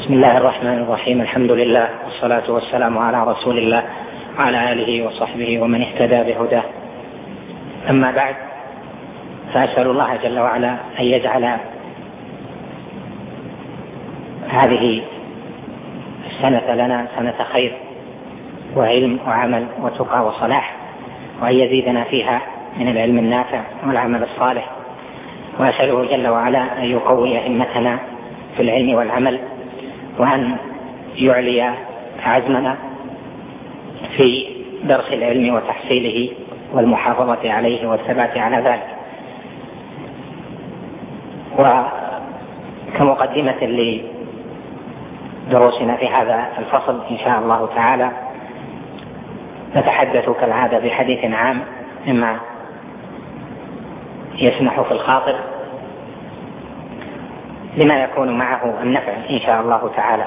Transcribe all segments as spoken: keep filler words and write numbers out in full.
بسم الله الرحمن الرحيم. الحمد لله والصلاة والسلام على رسول الله وعلى آله وصحبه ومن اهتدى بهداه. أما بعد، فأسأل الله جل وعلا أن يجعل هذه السنة لنا سنة خير وعلم وعمل وتقى وصلاح، وأن يزيدنا فيها من العلم النافع والعمل الصالح. وأسأله جل وعلا أن يقوي همتنا في العلم والعمل، وأن يعلي عزمنا في درس العلم وتحصيله والمحافظة عليه والثبات على ذلك. وكمقدمة لدروسنا في هذا الفصل إن شاء الله تعالى، نتحدث كالعادة بحديث عام مما يسمح في الخاطر لما يكون معه النفع إن شاء الله تعالى.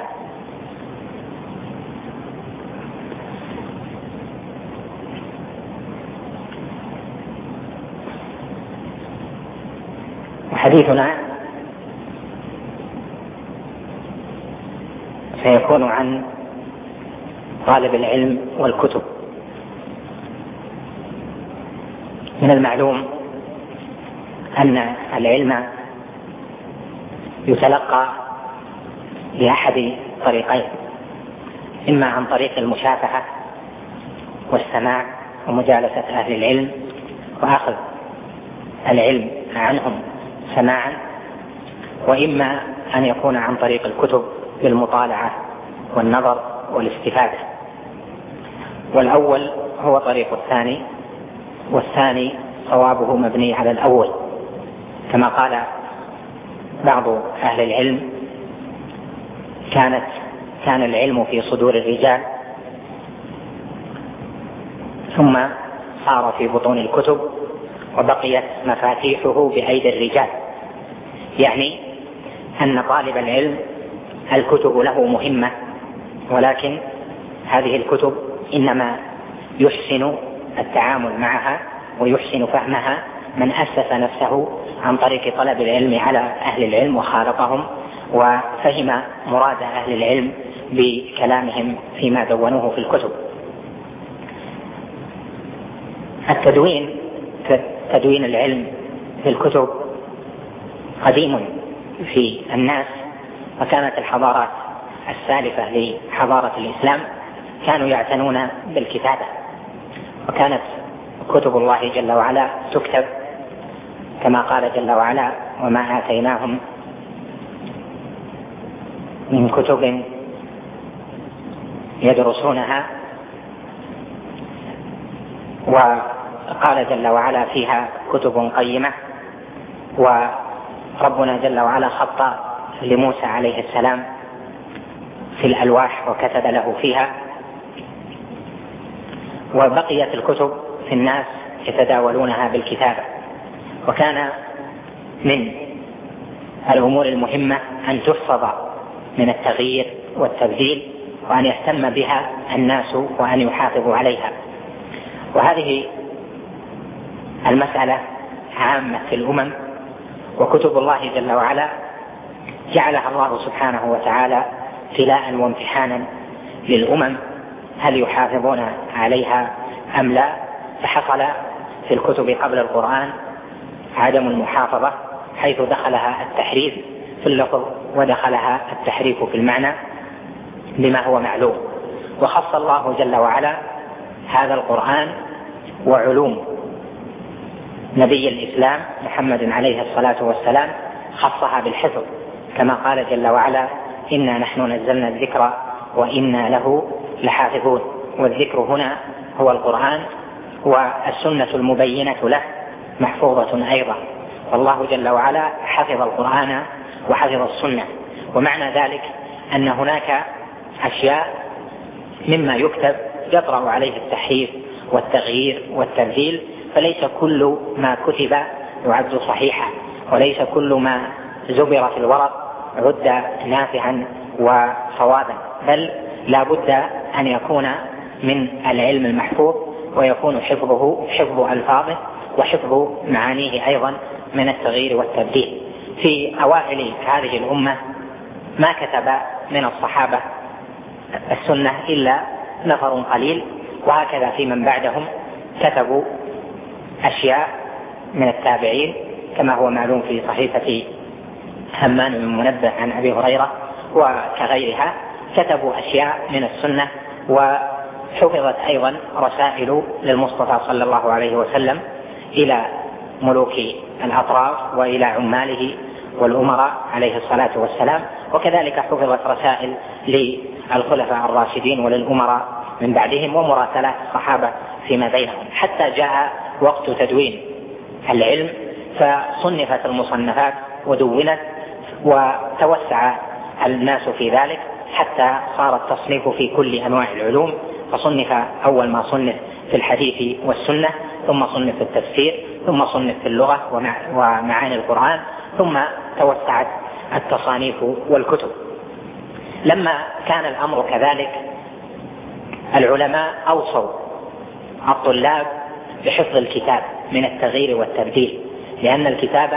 وحديثنا سيكون عن طالب العلم والكتب. من المعلوم أن العلم يتلقى بأحد طريقين: إما عن طريق المشافهة والسماع ومجالسة أهل العلم وأخذ العلم عنهم سماعا، وإما أن يكون عن طريق الكتب بالمطالعة والنظر والاستفادة. والأول هو طريق الثاني، والثاني صوابه مبني على الأول، كما قال بعض أهل العلم: كانت كان العلم في صدور الرجال ثم صار في بطون الكتب وبقيت مفاتيحه بأيدي الرجال. يعني أن طالب العلم الكتب له مهمة، ولكن هذه الكتب إنما يحسن التعامل معها ويحسن فهمها من أسس نفسه عن طريق طلب العلم على أهل العلم وخالطهم، وفهم مراد أهل العلم بكلامهم فيما دونوه في الكتب. التدوين تدوين العلم في الكتب قديم في الناس، وكانت الحضارات السالفة لحضارة الإسلام كانوا يعتنون بالكتابة، وكانت كتب الله جل وعلا تكتب كما قال جل وعلا: وما آتيناهم من كتب يدرسونها. وقال جل وعلا فيها: كتب قيمة. وربنا جل وعلا خط لموسى عليه السلام في الألواح وكتب له فيها. وبقيت الكتب في الناس يتداولونها بالكتابة. وكان من الأمور المهمة أن تحفظ من التغيير والتبديل، وأن يهتم بها الناس وأن يحافظوا عليها. وهذه المسألة عامة في الأمم، وكتب الله جل وعلا جعلها الله سبحانه وتعالى ابتلاء وامتحانا للأمم، هل يحافظون عليها أم لا؟ فحصل في الكتب قبل القرآن عدم المحافظة، حيث دخلها التحريف في اللفظ ودخلها التحريف في المعنى بما هو معلوم. وخص الله جل وعلا هذا القرآن وعلوم نبي الإسلام محمد عليه الصلاة والسلام، خصها بالحفظ، كما قال جل وعلا: إنا نحن نزلنا الذكر وإنا له لحافظون. والذكر هنا هو القرآن، والسنة المبينة له محفوظة أيضا. والله جل وعلا حفظ القرآن وحفظ السنة. ومعنى ذلك أن هناك أشياء مما يكتب يطرأ عليه التحريف والتغيير والتبديل، فليس كل ما كتب يعد صحيحا، وليس كل ما زبر في الورق عد نافعا وصوابا، بل لا بد أن يكون من العلم المحفوظ، ويكون حفظه حفظ ألفاظه وحفظ معانيه أيضا من التغيير والتبديل. في أوائل هذه الأمة ما كتب من الصحابة السنة إلا نفر قليل، وهكذا في من بعدهم كتبوا أشياء من التابعين كما هو معلوم في صحيفة همام بن منبه عن أبي هريرة وكغيرها، كتبوا أشياء من السنة. وحفظت أيضا رسائل للمصطفى صلى الله عليه وسلم إلى ملوك الأطراف وإلى عماله والأمراء عليه الصلاة والسلام، وكذلك حفظت رسائل للخلفاء الراشدين وللأمراء من بعدهم ومراسلات الصحابة فيما بينهم، حتى جاء وقت تدوين العلم فصنفت المصنفات ودونت وتوسع الناس في ذلك حتى صار التصنيف في كل أنواع العلوم، فصنف أول ما صنف في الحديث والسنة، ثم صنف في التفسير، ثم صنف في اللغة ومعاني القرآن، ثم توسعت التصانيف والكتب. لما كان الأمر كذلك العلماء أوصوا الطلاب بحفظ الكتاب من التغيير والتبديل، لأن الكتاب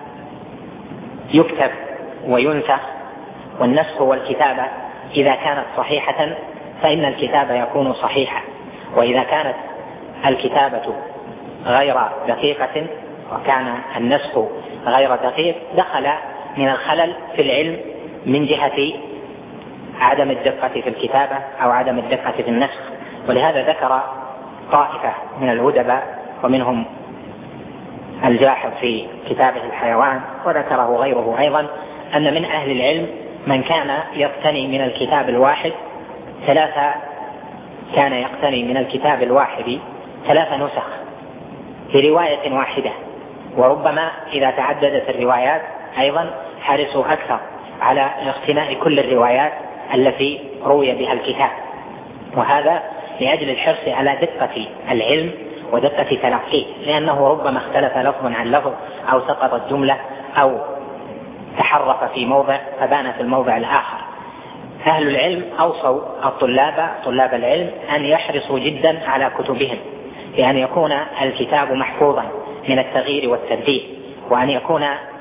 يكتب وينسخ، والنسخ والكتابة إذا كانت صحيحة فإن الكتاب يكون صحيحا، وإذا كانت الكتابة غير دقيقة وكان النسخ غير دقيق دخل من الخلل في العلم من جهة عدم الدقة في الكتابة أو عدم الدقة في النسخ. ولهذا ذكر طائفة من الأدباء ومنهم الجاحظ في كتابه الحيوان وذكره غيره أيضا أن من أهل العلم من كان يقتني من الكتاب الواحد ثلاثة كان يقتني من الكتاب الواحد ثلاث نسخ في رواية واحدة، وربما إذا تعددت الروايات أيضا حرصوا أكثر على اقتناء كل الروايات التي روي بها الكتاب، وهذا لأجل الحرص على دقة العلم ودقة تلقيه، لأنه ربما اختلف لفظ عن لفظ أو سقطت جملة أو تحرف في موضع فبان في الموضع الآخر. أهل العلم أوصوا الطلاب طلاب العلم أن يحرصوا جدا على كتبهم، بأن يكون الكتاب محفوظا من التغيير والتبديل، وأن يكون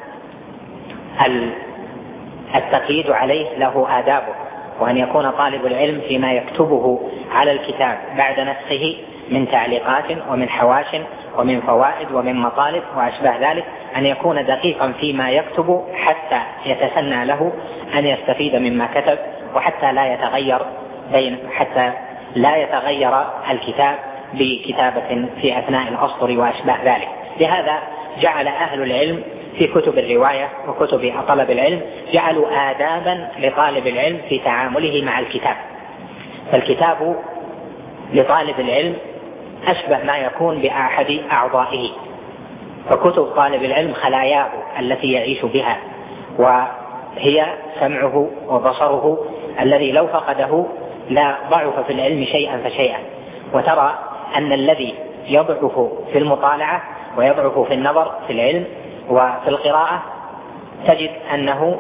التقييد عليه له آدابه، وأن يكون طالب العلم فيما يكتبه على الكتاب بعد نسخه من تعليقات ومن حواش ومن فوائد ومن مطالب وأشباه ذلك أن يكون دقيقا فيما يكتب حتى يتسنى له أن يستفيد مما كتب، وحتى لا يتغير بين حتى لا يتغير الكتاب بكتابة في أثناء الأسطر وأشباه ذلك. لهذا جعل أهل العلم في كتب الرواية وكتب طلب العلم جعلوا آدابا لطالب العلم في تعامله مع الكتاب. فالكتاب لطالب العلم أشبه ما يكون بأحد أعضائه، فكتب طالب العلم خلاياه التي يعيش بها، وهي سمعه وبصره الذي لو فقده لا ضعف في العلم شيئا فشيئا. وترى أن الذي يضعف في المطالعة ويضعف في النظر في العلم وفي القراءة تجد أنه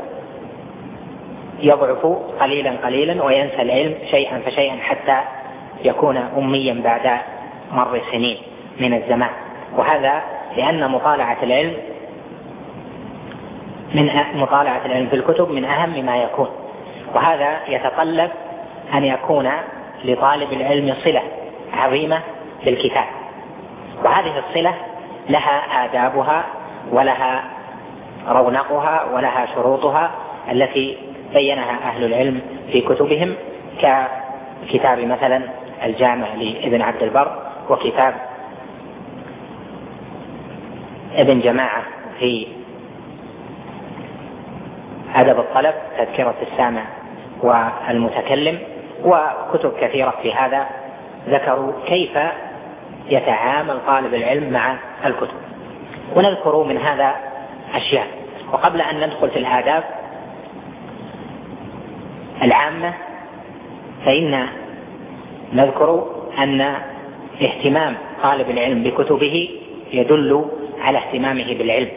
يضعف قليلا قليلا وينسى العلم شيئا فشيئا حتى يكون أميا بعد مر سنين من الزمان. وهذا لأن مطالعة العلم من مطالعة العلم في الكتب من أهم ما يكون، وهذا يتطلب أن يكون لطالب العلم صلة عظيمة بالكتاب، وهذه الصلة لها آدابها ولها رونقها ولها شروطها التي بينها أهل العلم في كتبهم، ككتاب مثلا الجامع لابن عبد البر، وكتاب ابن جماعة في أدب الطلب تذكرة السامع والمتكلم، وكتب كثيرة في هذا ذكروا كيف يتعامل طالب العلم مع الكتب. ونذكر من هذا أشياء. وقبل أن ندخل في الآداب العامة فإن نذكر أن اهتمام طالب العلم بكتبه يدل على اهتمامه بالعلم.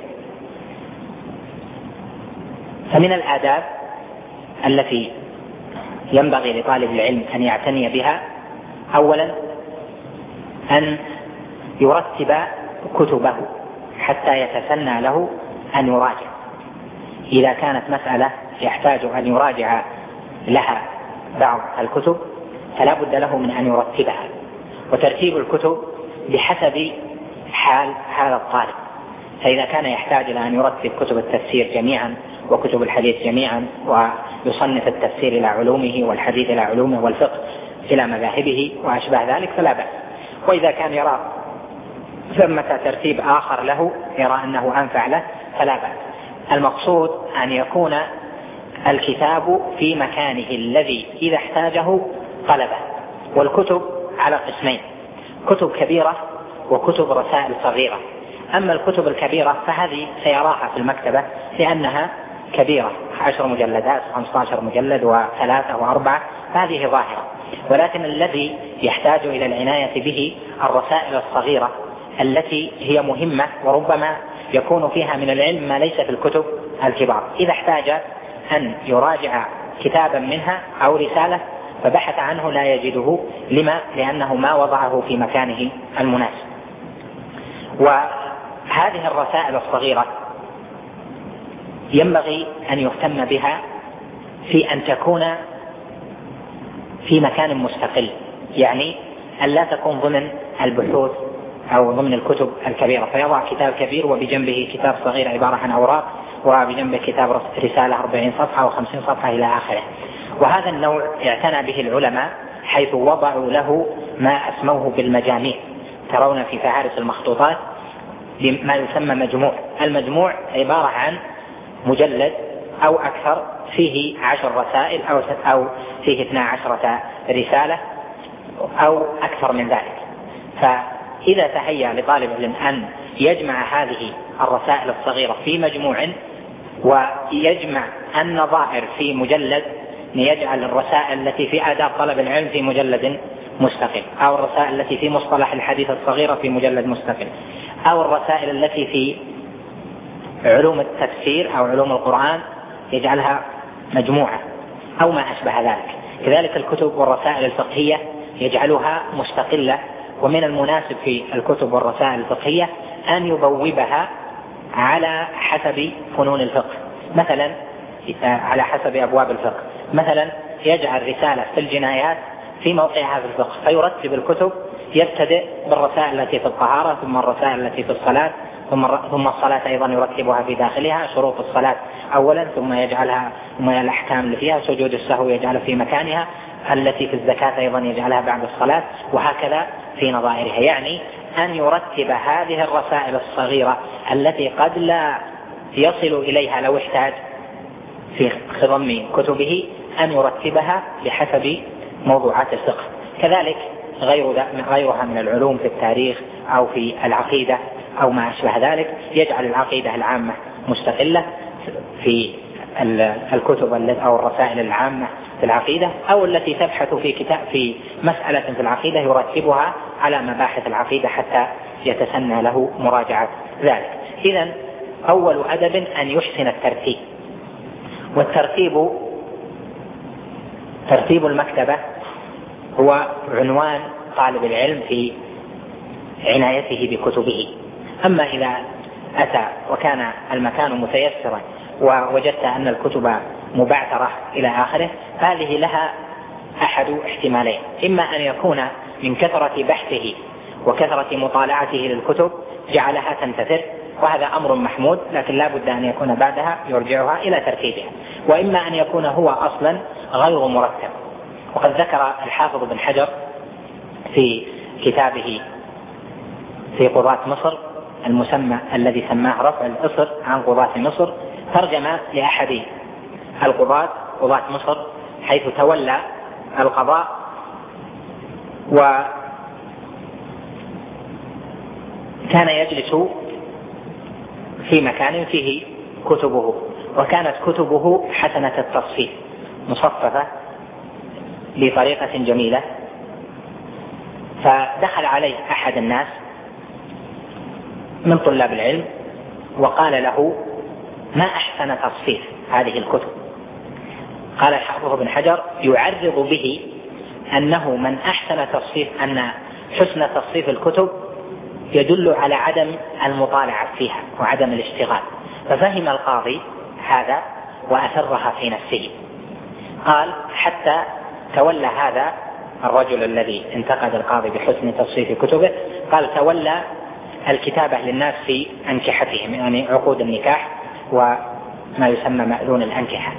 فمن الآداب التي ينبغي لطالب العلم أن يعتني بها أولا أن يرتب كتبه حتى يتسنى له أن يراجع. إذا كانت مسألة يحتاج أن يراجع لها بعض الكتب فلا بد له من أن يرتبها، وترتيب الكتب بحسب حال هذا الطالب. فإذا كان يحتاج إلى أن يرتب كتب التفسير جميعا وكتب الحديث جميعا ويصنف التفسير إلى علومه والحديث إلى علومه والفقه إلى مذاهبه وأشبه ذلك فلا بأس. وإذا كان يرى ثمة ترتيب آخر له يرى أنه أنفع له فلا بأس. المقصود أن يكون الكتاب في مكانه الذي إذا احتاجه طلبه. والكتب على قسمين: كتب كبيرة وكتب رسائل صغيرة. أما الكتب الكبيرة فهذه سيراها في المكتبة لأنها كبيرة، عشر مجلدات خمسة عشر مجلد وثلاثة وأربعة، فهذه ظاهرة. ولكن الذي يحتاج إلى العناية به الرسائل الصغيرة التي هي مهمة وربما يكون فيها من العلم ما ليس في الكتب الكبار. إذا احتاج أن يراجع كتابا منها أو رسالة فبحث عنه لا يجده، لما؟ لأنه ما وضعه في مكانه المناسب. وهذه الرسائل الصغيرة ينبغي أن يهتم بها في أن تكون في مكان مستقل، يعني أن لا تكون ضمن البحوث أو ضمن الكتب الكبيرة، فيضع كتاب كبير وبجنبه كتاب صغير عبارة عن أوراق وبجنبه كتاب رسالة أربعين صفحة وخمسين صفحة إلى آخره. وهذا النوع اعتنى به العلماء حيث وضعوا له ما أسموه بالمجاميع. ترون في فهارس المخطوطات ما يسمى مجموع. المجموع عبارة عن مجلد أو أكثر فيه عشر رسائل أو أو فيه اثنا عشرة رسالة أو أكثر من ذلك. فإذا تهيأ لطالب العلم أن يجمع هذه الرسائل الصغيرة في مجموع ويجمع النظائر في مجلد، يجعل الرسائل التي في آداب طلب العلم في مجلد مستقل، أو الرسائل التي في مصطلح الحديث الصغيرة في مجلد مستقل، أو الرسائل التي في علوم التفسير أو علوم القرآن يجعلها مجموعة أو ما أشبه ذلك. كذلك الكتب والرسائل الفقهية يجعلها مستقلة. ومن المناسب في الكتب والرسائل الفقهية أن يبوبها على حسب فنون الفقه، مثلا على حسب أبواب الفقه. مثلا يجعل رسالة في الجنايات في موقعها في الفقه فيرتب الكتب، يبتدئ بالرسائل التي في الطهارة، ثم الرسائل التي في الصلاة، ثم ثم الصلاة أيضا يرتبها في داخلها، شروط الصلاة أولا، ثم يجعلها ثم الأحكام اللي فيها، سجود السهو يجعل في مكانها، التي في الزكاة أيضا يجعلها بعد الصلاة، وهكذا في نظائرها. يعني أن يرتب هذه الرسائل الصغيرة التي قد لا يصل إليها لو احتاج في خضم كتبه، أن يرتبها بحسب موضوعات الفقه. كذلك غير غيرها من العلوم في التاريخ أو في العقيدة أو ما أشبه ذلك، يجعل العقيدة العامة مستقلة في الكتب أو الرسائل العامة في العقيدة، أو التي تبحث في كتاب في مسألة في العقيدة يرتبها على مباحث العقيدة حتى يتسنى له مراجعة ذلك. إذن أول أدب أن يحسن الترتيب. والترتيب ترتيب المكتبة هو عنوان طالب العلم في عنايته بكتبه. أما إذا أتى وكان المكان متيسرا ووجدت أن الكتب مبعثرة إلى آخره، هذه لها أحد احتمالين: إما أن يكون من كثرة بحثه وكثرة مطالعته للكتب جعلها تنتثر، وهذا أمر محمود، لكن لا بد أن يكون بعدها يرجعها إلى ترتيبها. وإما أن يكون هو أصلا غير مرتب. وقد ذكر الحافظ بن حجر في كتابه في قضاة مصر المسمى الذي سماه رفع الإصر عن قضاة مصر، ترجم لأحد القضاة قضاة مصر حيث تولى القضاء، وكان يجلس في مكان فيه كتبه، وكانت كتبه حسنة التصفيف مصففة بطريقة جميلة. فدخل عليه أحد الناس من طلاب العلم وقال له: ما أحسن تصفيف هذه الكتب؟ قال الحافظ بن حجر يعرض به أنه من أحسن تصفيف أن حسن تصفيف الكتب يدل على عدم المطالعة فيها وعدم الاشتغال. ففهم القاضي هذا وأثرها في نفسه، قال حتى تولى هذا الرجل الذي انتقد القاضي بحسن تصحيف كتبه، قال تولى الكتابة للناس في أنكحتهم، يعني عقود النكاح وما يسمى مأذون الأنكحة.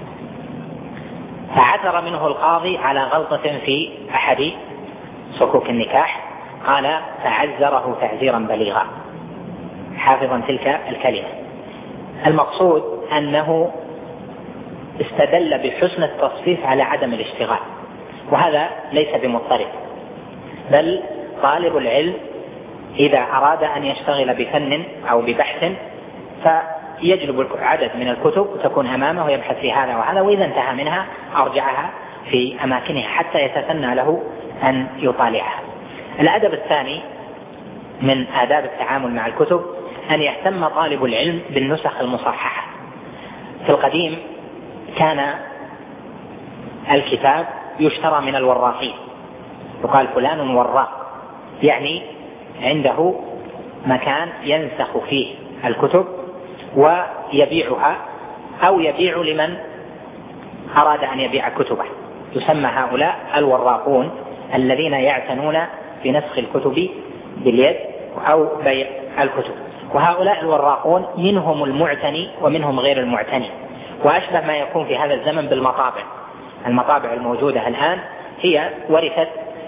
فعثر منه القاضي على غلطة في أحد صكوك النكاح، قال فعزره تعزيرا بليغا حافظا تلك الكلمة. المقصود أنه استدل بحسن التصحيف على عدم الاشتغال، وهذا ليس بمضطرب، بل طالب العلم إذا أراد أن يشتغل بفن أو ببحث فيجلب عدد من الكتب وتكون أمامه ويبحث في هذا وهذا، وإذا انتهى منها أرجعها في أماكنها حتى يتسنى له أن يطالعها. الأدب الثاني من آداب التعامل مع الكتب أن يهتم طالب العلم بالنسخ المصححة. في القديم كان الكتاب يشترى من الوراقين، يقال فلان وراق، يعني عنده مكان ينسخ فيه الكتب ويبيعها أو يبيع لمن أراد أن يبيع كتبه، يسمى هؤلاء الوراقون الذين يعتنون بنسخ الكتب باليد أو بيع الكتب. وهؤلاء الوراقون منهم المعتني ومنهم غير المعتني، وأشبه ما يكون في هذا الزمن بالمطابع. المطابع الموجودة الآن هي ورثت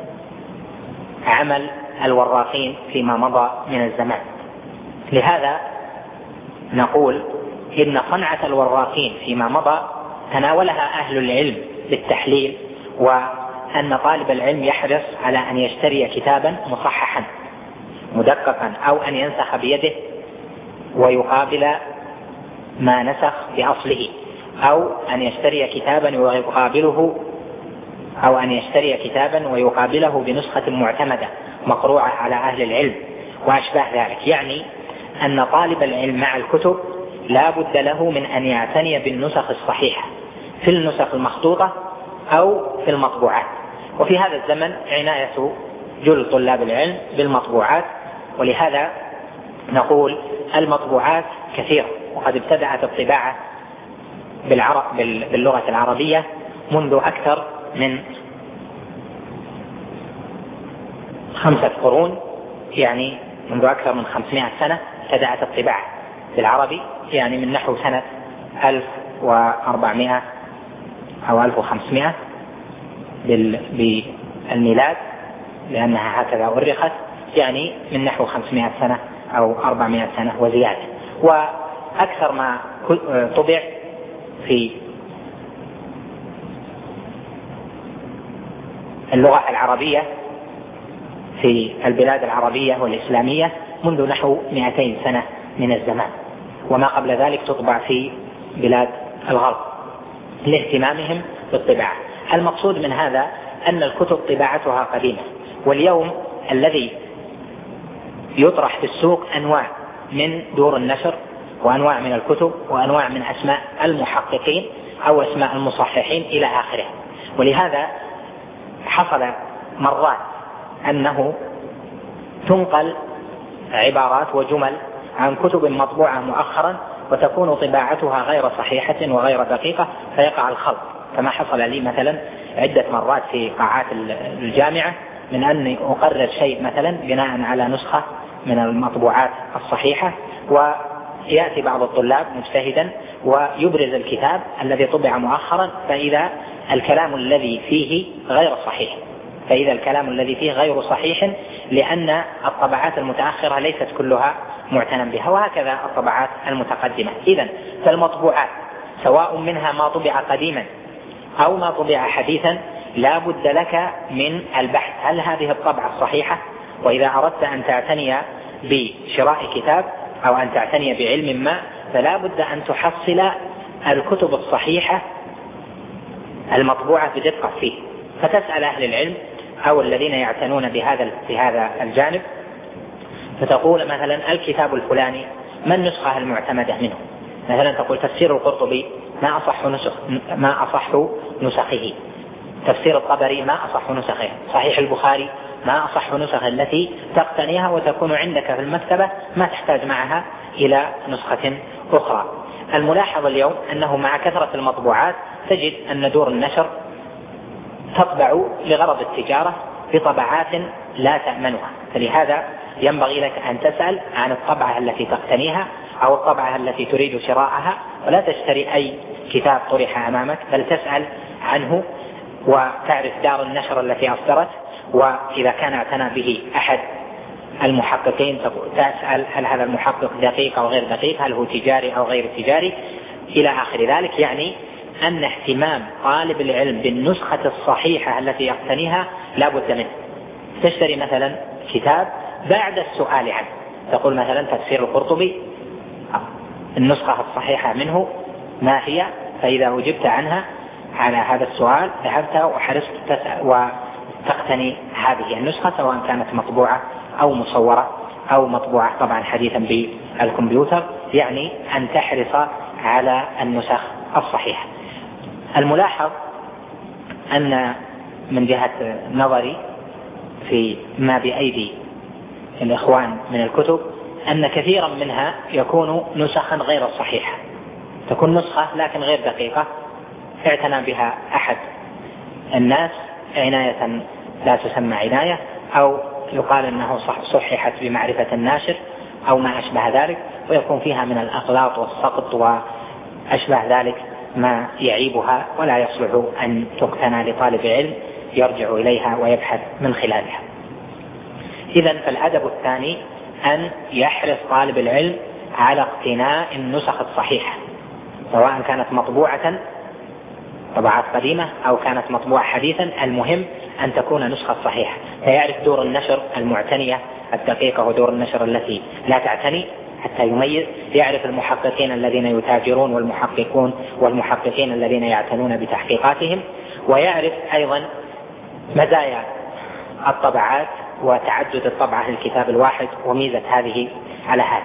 عمل الوراقين فيما مضى من الزمان. لهذا نقول إن صنعة الوراقين فيما مضى تناولها أهل العلم بالتحليل، وأن طالب العلم يحرص على أن يشتري كتابا مصححا مدققا أو أن ينسخ بيده ويقابل ما نسخ بأصله، أو أن يشتري كتابا ويقابله أو أن يشتري كتابا ويقابله بنسخة معتمدة مقروعة على أهل العلم وأشباه ذلك. يعني أن طالب العلم مع الكتب لا بد له من أن يعتني بالنسخ الصحيحة في النسخ المخطوطة أو في المطبوعات. وفي هذا الزمن عناية جل طلاب العلم بالمطبوعات، ولهذا نقول المطبوعات كثيرة، وقد ابتدأت الطباعة باللغة العربية منذ أكثر من خمسة قرون، يعني منذ أكثر من خمسمائة سنة ابتدأت الطباعة بالعربي، يعني من نحو سنة ألف وأربعمائة أو ألف وخمسمائة بالميلاد، لأنها هكذا أرخت، يعني من نحو خمسمائة سنة أو أربعمائة سنة وزيادة. وأكثر ما طبع في اللغة العربية في البلاد العربية والإسلامية منذ نحو مئتين سنة من الزمان، وما قبل ذلك تطبع في بلاد الغرب لاهتمامهم بالطباعة. المقصود من هذا أن الكتب طباعتها قديمة، واليوم الذي يطرح في السوق أنواع من دور النشر وأنواع من الكتب وأنواع من أسماء المحققين أو أسماء المصححين إلى آخره. ولهذا حصل مرات أنه تنقل عبارات وجمل عن كتب مطبوعة مؤخرا وتكون طباعتها غير صحيحة وغير دقيقة فيقع الخلط، كما حصل لي مثلا عدة مرات في قاعات الجامعة من أني أقرر شيء مثلا بناء على نسخة من المطبوعات الصحيحة، ويأتي بعض الطلاب مجتهدا ويبرز الكتاب الذي طبع مؤخرا فإذا الكلام الذي فيه غير صحيح فإذا الكلام الذي فيه غير صحيح لأن الطبعات المتأخرة ليست كلها معتنى بها، وهكذا الطبعات المتقدمة. إذن فالمطبوعات سواء منها ما طبع قديما أو ما طبع حديثا لا بد لك من البحث هل هذه الطبعة صحيحة، وإذا أردت أن تعتني بشراء كتاب أو أن تعتني بعلم ما فلا بد أن تحصل الكتب الصحيحة المطبوعة بدقة فيه، فتسأل أهل العلم أو الذين يعتنون بهذا في هذا الجانب، فتقول مثلا الكتاب الفلاني ما النسخة المعتمدة منه، مثلا تقول تفسير القرطبي ما أصح نسخ ما أصح نسخه، تفسير الطبري ما أصح نسخه، صحيح البخاري ما أصح نسخه التي تقتنيها وتكون عندك في المكتبة ما تحتاج معها إلى نسخة أخرى. الملاحظ اليوم أنه مع كثرة المطبوعات تجد أن دور النشر تطبع لغرض التجارة بطبعات لا تأمنها، فلهذا ينبغي لك أن تسأل عن الطبعة التي تقتنيها أو الطبعة التي تريد شراءها، ولا تشتري أي كتاب طرح أمامك، بل تسأل عنه وتعرف دار النشر التي أصدرت، وإذا كان اعتنى به أحد المحققين تسأل هل هذا المحقق دقيق أو غير دقيق، هل هو تجاري أو غير تجاري إلى آخر ذلك. يعني أن اهتمام طالب العلم بالنسخة الصحيحة التي يقتنيها لا بد منه. تشتري مثلا كتاب بعد السؤال عنه، تقول مثلا تفسير القرطبي النسخة الصحيحة منه ما هي، فإذا أجبت عنها على هذا السؤال ذهبت وحرصت تسأل وتقتني هذه النسخة، سواء كانت مطبوعة أو مصورة أو مطبوعة طبعا حديثا بالكمبيوتر، يعني أن تحرص على النسخ الصحيحة. الملاحظ أن من جهة نظري في ما بأيدي الإخوان من الكتب أن كثيرا منها يكون نسخا غير الصحيحة، تكون نسخة لكن غير دقيقة اعتنى بها أحد الناس عناية لا تسمى عناية، أو يقال أنه صححت بمعرفة الناشر أو ما أشبه ذلك، ويكون فيها من الأغلاط والسقط وأشبه ذلك ما يعيبها ولا يصلح أن تقتنى لطالب علم يرجع إليها ويبحث من خلالها. إذن فالأدب الثاني أن يحرص طالب العلم على اقتناء النسخ الصحيحة، سواء كانت مطبوعة طبعات قديمة أو كانت مطبوعة حديثا، المهم أن تكون نسخة صحيحة، فيعرف دور النشر المعتنية الدقيقة ودور النشر التي لا تعتني حتى يميز، يعرف المحققين الذين يتاجرون والمحققون والمحققين الذين يعتنون بتحقيقاتهم، ويعرف أيضا مزايا الطبعات وتعدد الطبعة للكتاب الواحد وميزة هذه على هذه.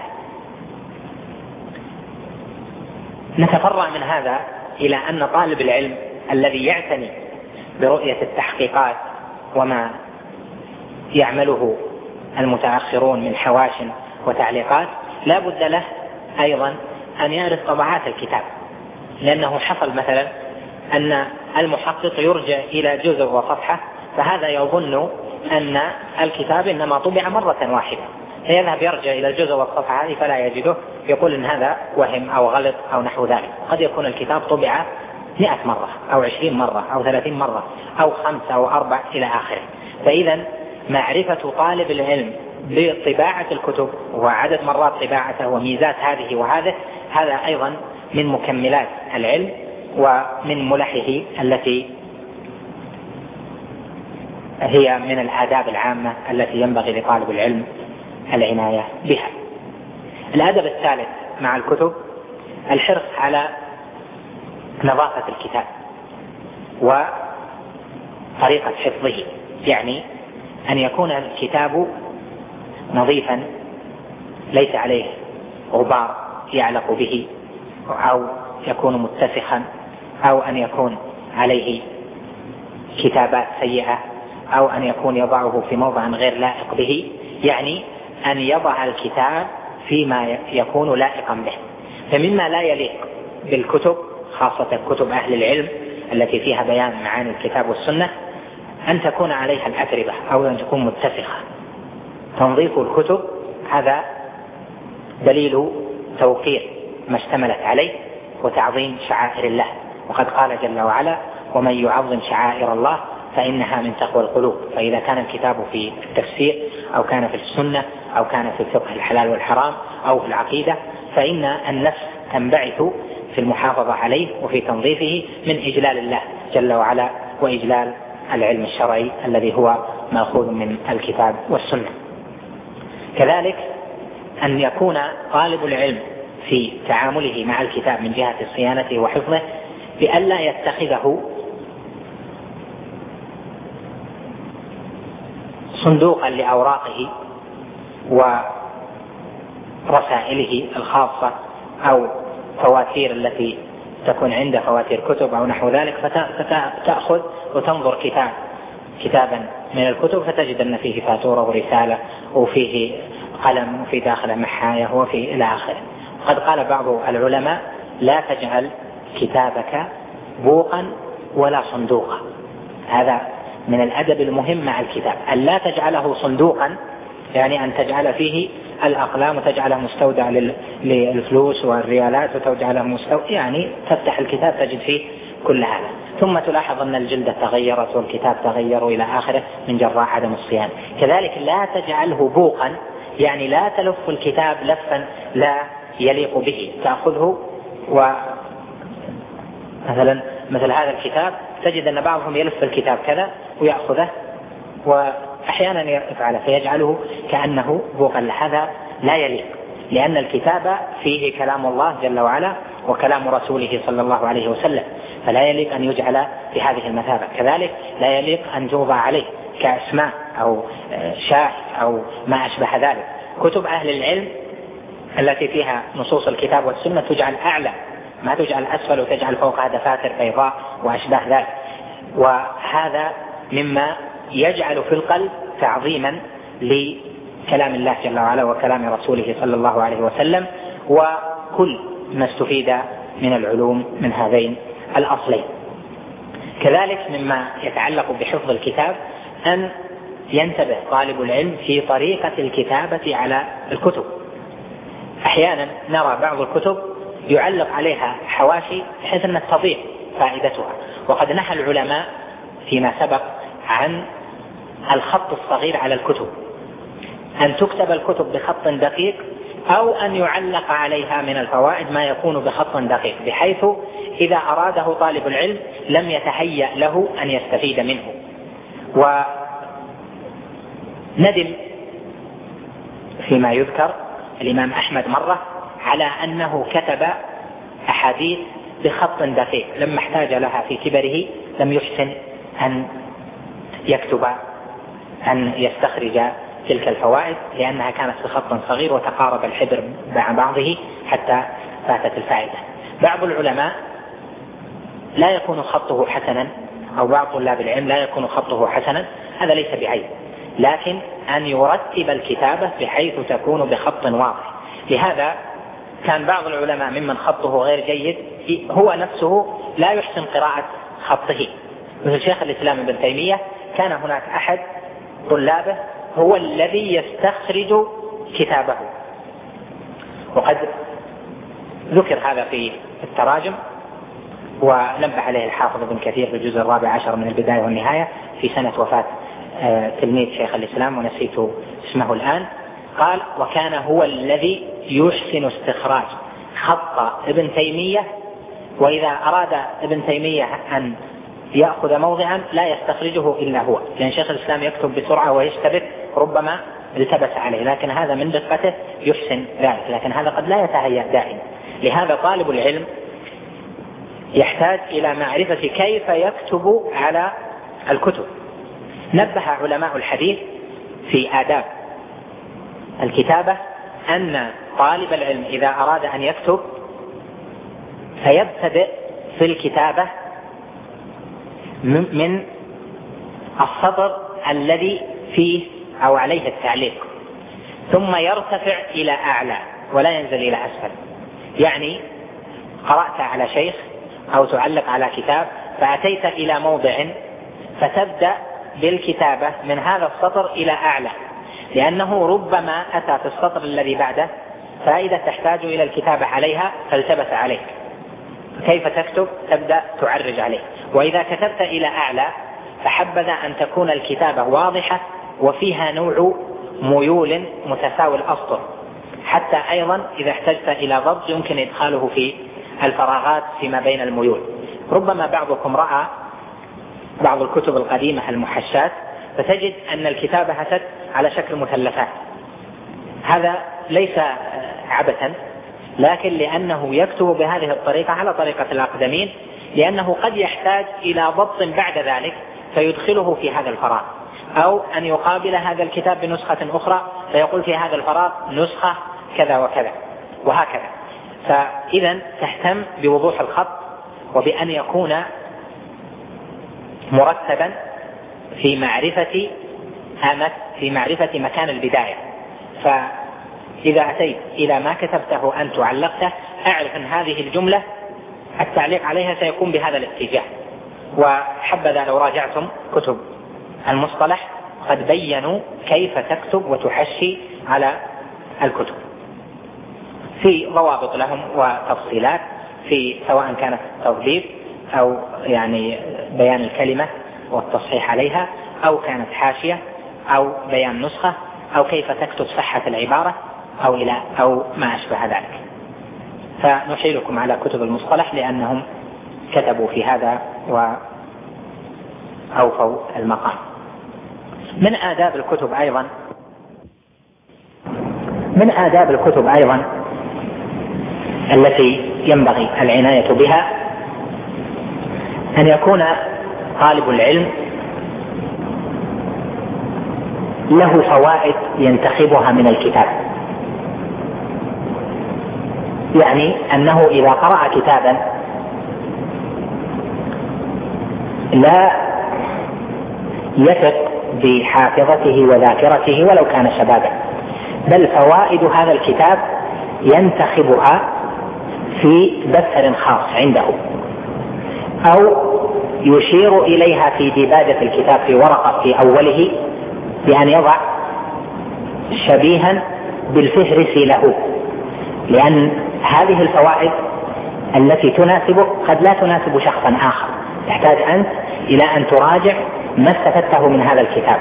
نتفرع من هذا إلى أن طالب العلم الذي يعتني برؤية التحقيقات وما يعمله المتأخرون من حواش وتعليقات لا بد له أيضا أن يعرف طبعات الكتاب، لأنه حصل مثلا أن المحقق يرجع إلى جزء وصفحة، فهذا يظن أن الكتاب إنما طبع مرة واحدة، فيذهب يرجع إلى الجزء والصفحة هذه فلا يجده، يقول إن هذا وهم أو غلط أو نحو ذلك. قد يكون الكتاب طبع مئة مرة أو عشرين مرة أو ثلاثين مرة أو خمسة أو أربع إلى آخره. فإذا معرفة طالب العلم بطباعة الكتب وعدد مرات طباعته وميزات هذه وهذه، هذا أيضا من مكملات العلم ومن ملحه التي هي من الآداب العامة التي ينبغي لطالب العلم العناية بها. الأدب الثالث مع الكتب الحرص على نظافة الكتاب وطريقة حفظه، يعني أن يكون الكتاب نظيفا ليس عليه غبار يعلق به، أو يكون متسخا، أو أن يكون عليه كتابات سيئة، أو أن يكون يضعه في موضع غير لائق به، يعني أن يضع الكتاب فيما يكون لائقا به. فمما لا يليق بالكتب خاصة كتب أهل العلم التي فيها بيان معاني الكتاب والسنة أن تكون عليها الأتربة أو أن تكون متسخة. تنظيف الكتب هذا دليل توقير ما اشتملت عليه وتعظيم شعائر الله، وقد قال جل وعلا: ومن يعظم شعائر الله فإنها من تقوى القلوب. فإذا كان الكتاب في التفسير أو كان في السنة أو كان في الفقه الحلال والحرام أو في العقيدة، فإن النفس تنبعث في المحافظة عليه وفي تنظيفه من إجلال الله جل وعلا وإجلال العلم الشرعي الذي هو مأخوذ من الكتاب والسنة. كذلك أن يكون طالب العلم في تعامله مع الكتاب من جهة صيانته وحفظه بألا يتخذه صندوقا لأوراقه ورسائله الخاصة أو فواتير التي تكون عنده فواتير كتب أو نحو ذلك، فتأخذ وتنظر كتاب كتابا من الكتب فتجد أن فيه فاتورة ورسالة وفيه قلم وفي داخله محاية وفي إلى آخره. قد قال بعض العلماء لا تجعل كتابك بوقا ولا صندوقا. هذا من الأدب المهم مع الكتاب، أن لا تجعله صندوقا، يعني أن تجعل فيه الأقلام وتجعله مستودع للفلوس والريالات وتجعله مستودع، يعني تفتح الكتاب تجد فيه كل هذا. ثم تلاحظ أن الجلدة تغيرت والكتاب تغير إلى آخره من جراء عدم الصيانة. كذلك لا تجعله بوقا، يعني لا تلف الكتاب لفا لا يليق به، تأخذه ومثلا مثل هذا الكتاب تجد أن بعضهم يلف الكتاب كذا ويأخذه وأحيانا يفعله فيجعله كأنه بوقا. هذا لا يليق، لأن الكتاب فيه كلام الله جل وعلا وكلام رسوله صلى الله عليه وسلم، فلا يليق أن يجعل في هذه المثابة. كذلك لا يليق أن توضع عليه كأسماء أو شاهد أو ما أشبه ذلك. كتب أهل العلم التي فيها نصوص الكتاب والسنة تجعل أعلى، ما تجعل أسفل وتجعل فوقها دفاتر بيضاء وأشبه ذلك، وهذا مما يجعل في القلب تعظيما لكلام الله جل وعلا وكلام رسوله صلى الله عليه وسلم وكل ما استفيد من العلوم من هذين الأصلين. كذلك مما يتعلق بحفظ الكتاب أن ينتبه طالب العلم في طريقة الكتابة على الكتب. أحيانا نرى بعض الكتب يعلق عليها حواشي بحيث أن تضيع فائدتها، وقد نهى العلماء فيما سبق عن الخط الصغير على الكتب، أن تكتب الكتب بخط دقيق أو أن يعلق عليها من الفوائد ما يكون بخط دقيق، بحيث إذا أراده طالب العلم لم يتهيأ له أن يستفيد منه. وندم فيما يذكر الإمام أحمد مرة على أنه كتب أحاديث بخط دقيق، لما احتاج لها في كبره لم يحسن أن يكتب أن يستخرج تلك الفوائد لأنها كانت بخط صغير وتقارب الحبر مع بعضه حتى فاتت الفائدة. بعض العلماء لا يكون خطه حسنا، أو بعض طلاب العلم لا يكون خطه حسنا، هذا ليس بعيب، لكن أن يرتب الكتابة بحيث تكون بخط واضح. لهذا كان بعض العلماء ممن خطه غير جيد هو نفسه لا يحسن قراءة خطه، مثل شيخ الإسلام ابن تيمية. كان هناك أحد طلابه هو الذي يستخرج كتابه، وقد ذكر هذا في التراجم ونبه عليه الحافظ ابن كثير في الجزء الرابع عشر من البداية والنهاية في سنة وفاة تلميذ شيخ الإسلام ونسيت اسمه الآن. قال: وكان هو الذي يحسن استخراج خط ابن تيمية، وإذا أراد ابن تيمية أن يأخذ موضعا لا يستخرجه إلا هو، لأن شيخ الإسلام يكتب بسرعة ويشتبك ربما التبس عليه، لكن هذا من دقته يحسن ذلك، لكن هذا قد لا يتهيأ دائما. لهذا طالب العلم يحتاج إلى معرفة كيف يكتب على الكتب. نبه علماء الحديث في آداب الكتابة أن طالب العلم إذا أراد أن يكتب فيبتدئ في الكتابة من السطر الذي فيه أو عليه التعليق، ثم يرتفع إلى أعلى ولا ينزل إلى أسفل. يعني قرأت على شيخ أو تعلق على كتاب فأتيت إلى موضع فتبدأ بالكتابة من هذا السطر إلى أعلى، لأنه ربما أتى في السطر الذي بعده فإذا تحتاج إلى الكتابة عليها فالتبس عليك، كيف تكتب؟ تبدأ تعرج عليه. وإذا كتبت إلى أعلى فحبذا أن تكون الكتابة واضحة وفيها نوع ميول متساوي الأسطر، حتى أيضا إذا احتجت إلى ضبط يمكن إدخاله في الفراغات فيما بين الميول. ربما بعضكم رأى بعض الكتب القديمة المحشات فتجد أن الكتابة أتت على شكل مثلثات، هذا ليس عبثا، لكن لأنه يكتب بهذه الطريقة على طريقة الأقدمين، لأنه قد يحتاج إلى ضبط بعد ذلك فيدخله في هذا الفراغ، أو أن يقابل هذا الكتاب بنسخة أخرى فيقول في هذا الفراغ نسخة كذا وكذا وهكذا. فإذا تهتم بوضوح الخط وبأن يكون مرتبا في معرفة في معرفة مكان البداية. إذا أتيت إلى ما كتبته أنت وعلقته أعرف أن هذه الجملة التعليق عليها سيكون بهذا الاتجاه. وحبذا لو راجعتم كتب المصطلح قد بينوا كيف تكتب وتحشي على الكتب في ضوابط لهم وتفصيلات، في سواء كانت تضبيط أو يعني بيان الكلمة والتصحيح عليها، أو كانت حاشية أو بيان نسخة، أو كيف تكتب صحة العبارة أو إلى أو ما أشبه ذلك. فنحيلكم على كتب المصطلح لأنهم كتبوا في هذا وأوفوا المقام. من آداب الكتب أيضا من آداب الكتب أيضا التي ينبغي العناية بها أن يكون طالب العلم له فوائد ينتخبها من الكتاب، يعني أنه إذا قرأ كتابا لا يثق بحافظته وذاكرته ولو كان شبابا، بل فوائد هذا الكتاب ينتخبها في دفتر خاص عنده، أو يشير إليها في ديباجة الكتاب في ورقة في أوله بأن يضع شبيها بالفهرس له، لأن هذه الفوائد التي تناسبك قد لا تناسب شخصا آخر، تحتاج أنت إلى أن تراجع ما استفدته من هذا الكتاب.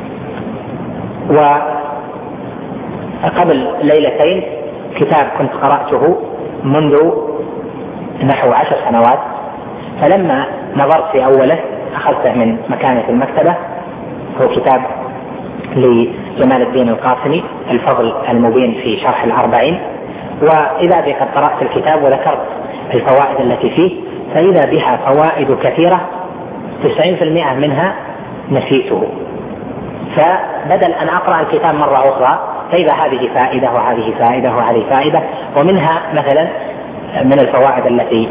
وقبل ليلتين كتاب كنت قرأته منذ نحو عشر سنوات، فلما نظرت في أوله أخذته من مكانة المكتبة، هو كتاب لجمال الدين القاسمي الفضل المبين في شرح الأربعين، وإذا بي قد قرأت الكتاب وذكرت الفوائد التي فيه فإذا بها فوائد كثيرة تسعين في المئة منها نسيته، فبدل أن أقرأ الكتاب مرة أخرى فإذا هذه فائدة وهذه فائدة وهذه فائدة. ومنها مثلا من الفوائد التي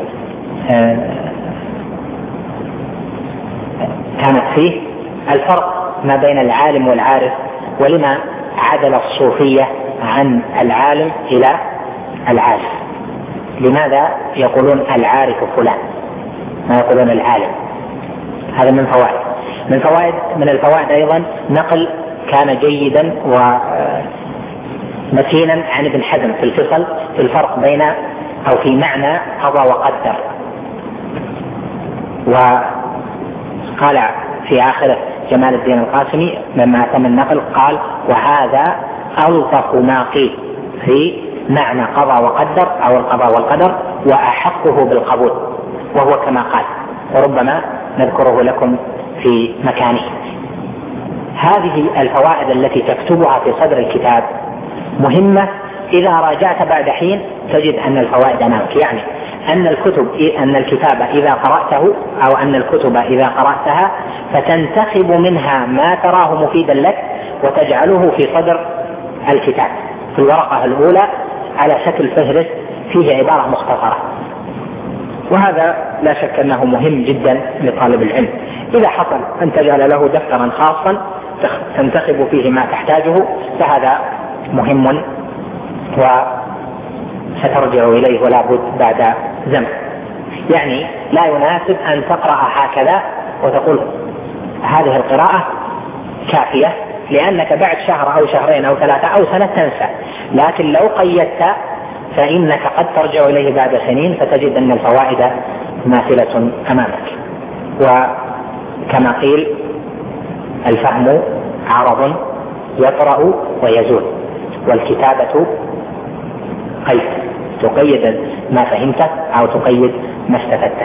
كانت فيه الفرق ما بين العالم والعارف، ولما عدل الصوفية عن العالم إلى العارف، لماذا يقولون العارف فلان ما يقولون العالم. هذا من فوائد من فوائد من الفوائد أيضا نقل كان جيدا ومتينا عن ابن حزم في الفصل في الفرق بين أو في معنى قضى وقدر، وقال في آخره جمال الدين القاسمي مما تم النقل قال: وهذا ألطف ما قيل في معنى قضى وقدر أو القضاء والقدر وأحقه بالقبول، وهو كما قال، وربما نذكره لكم في مكانه. هذه الفوائد التي تكتبها في صدر الكتاب مهمة، إذا راجعت بعد حين تجد أن الفوائد أمامك، يعني أن الكتب أن الكتاب إذا قرأته أو أن الكتب إذا قرأتها فتنتخب منها ما تراه مفيدا لك وتجعله في صدر الكتاب في الورقة الأولى على شكل فهرس فيه عبارة مختصرة. وهذا لا شك أنه مهم جدا لطالب العلم. إذا حصل أن تجعل له دفترا خاصا تنتخب فيه ما تحتاجه فهذا مهم وسترجع إليه ولا بد بعد زمن. يعني لا يناسب أن تقرأ هكذا وتقول هذه القراءة كافية، لأنك بعد شهر أو شهرين أو ثلاثة أو سنة تنسى، لكن لو قيدت فإنك قد ترجع إليه بعد سنين فتجد أن الفوائد ماثلة أمامك. وكما قيل: الفهم عرض يطرأ ويزول، والكتابة قيد، تقيد ما فهمته أو تقيد ما استفدته.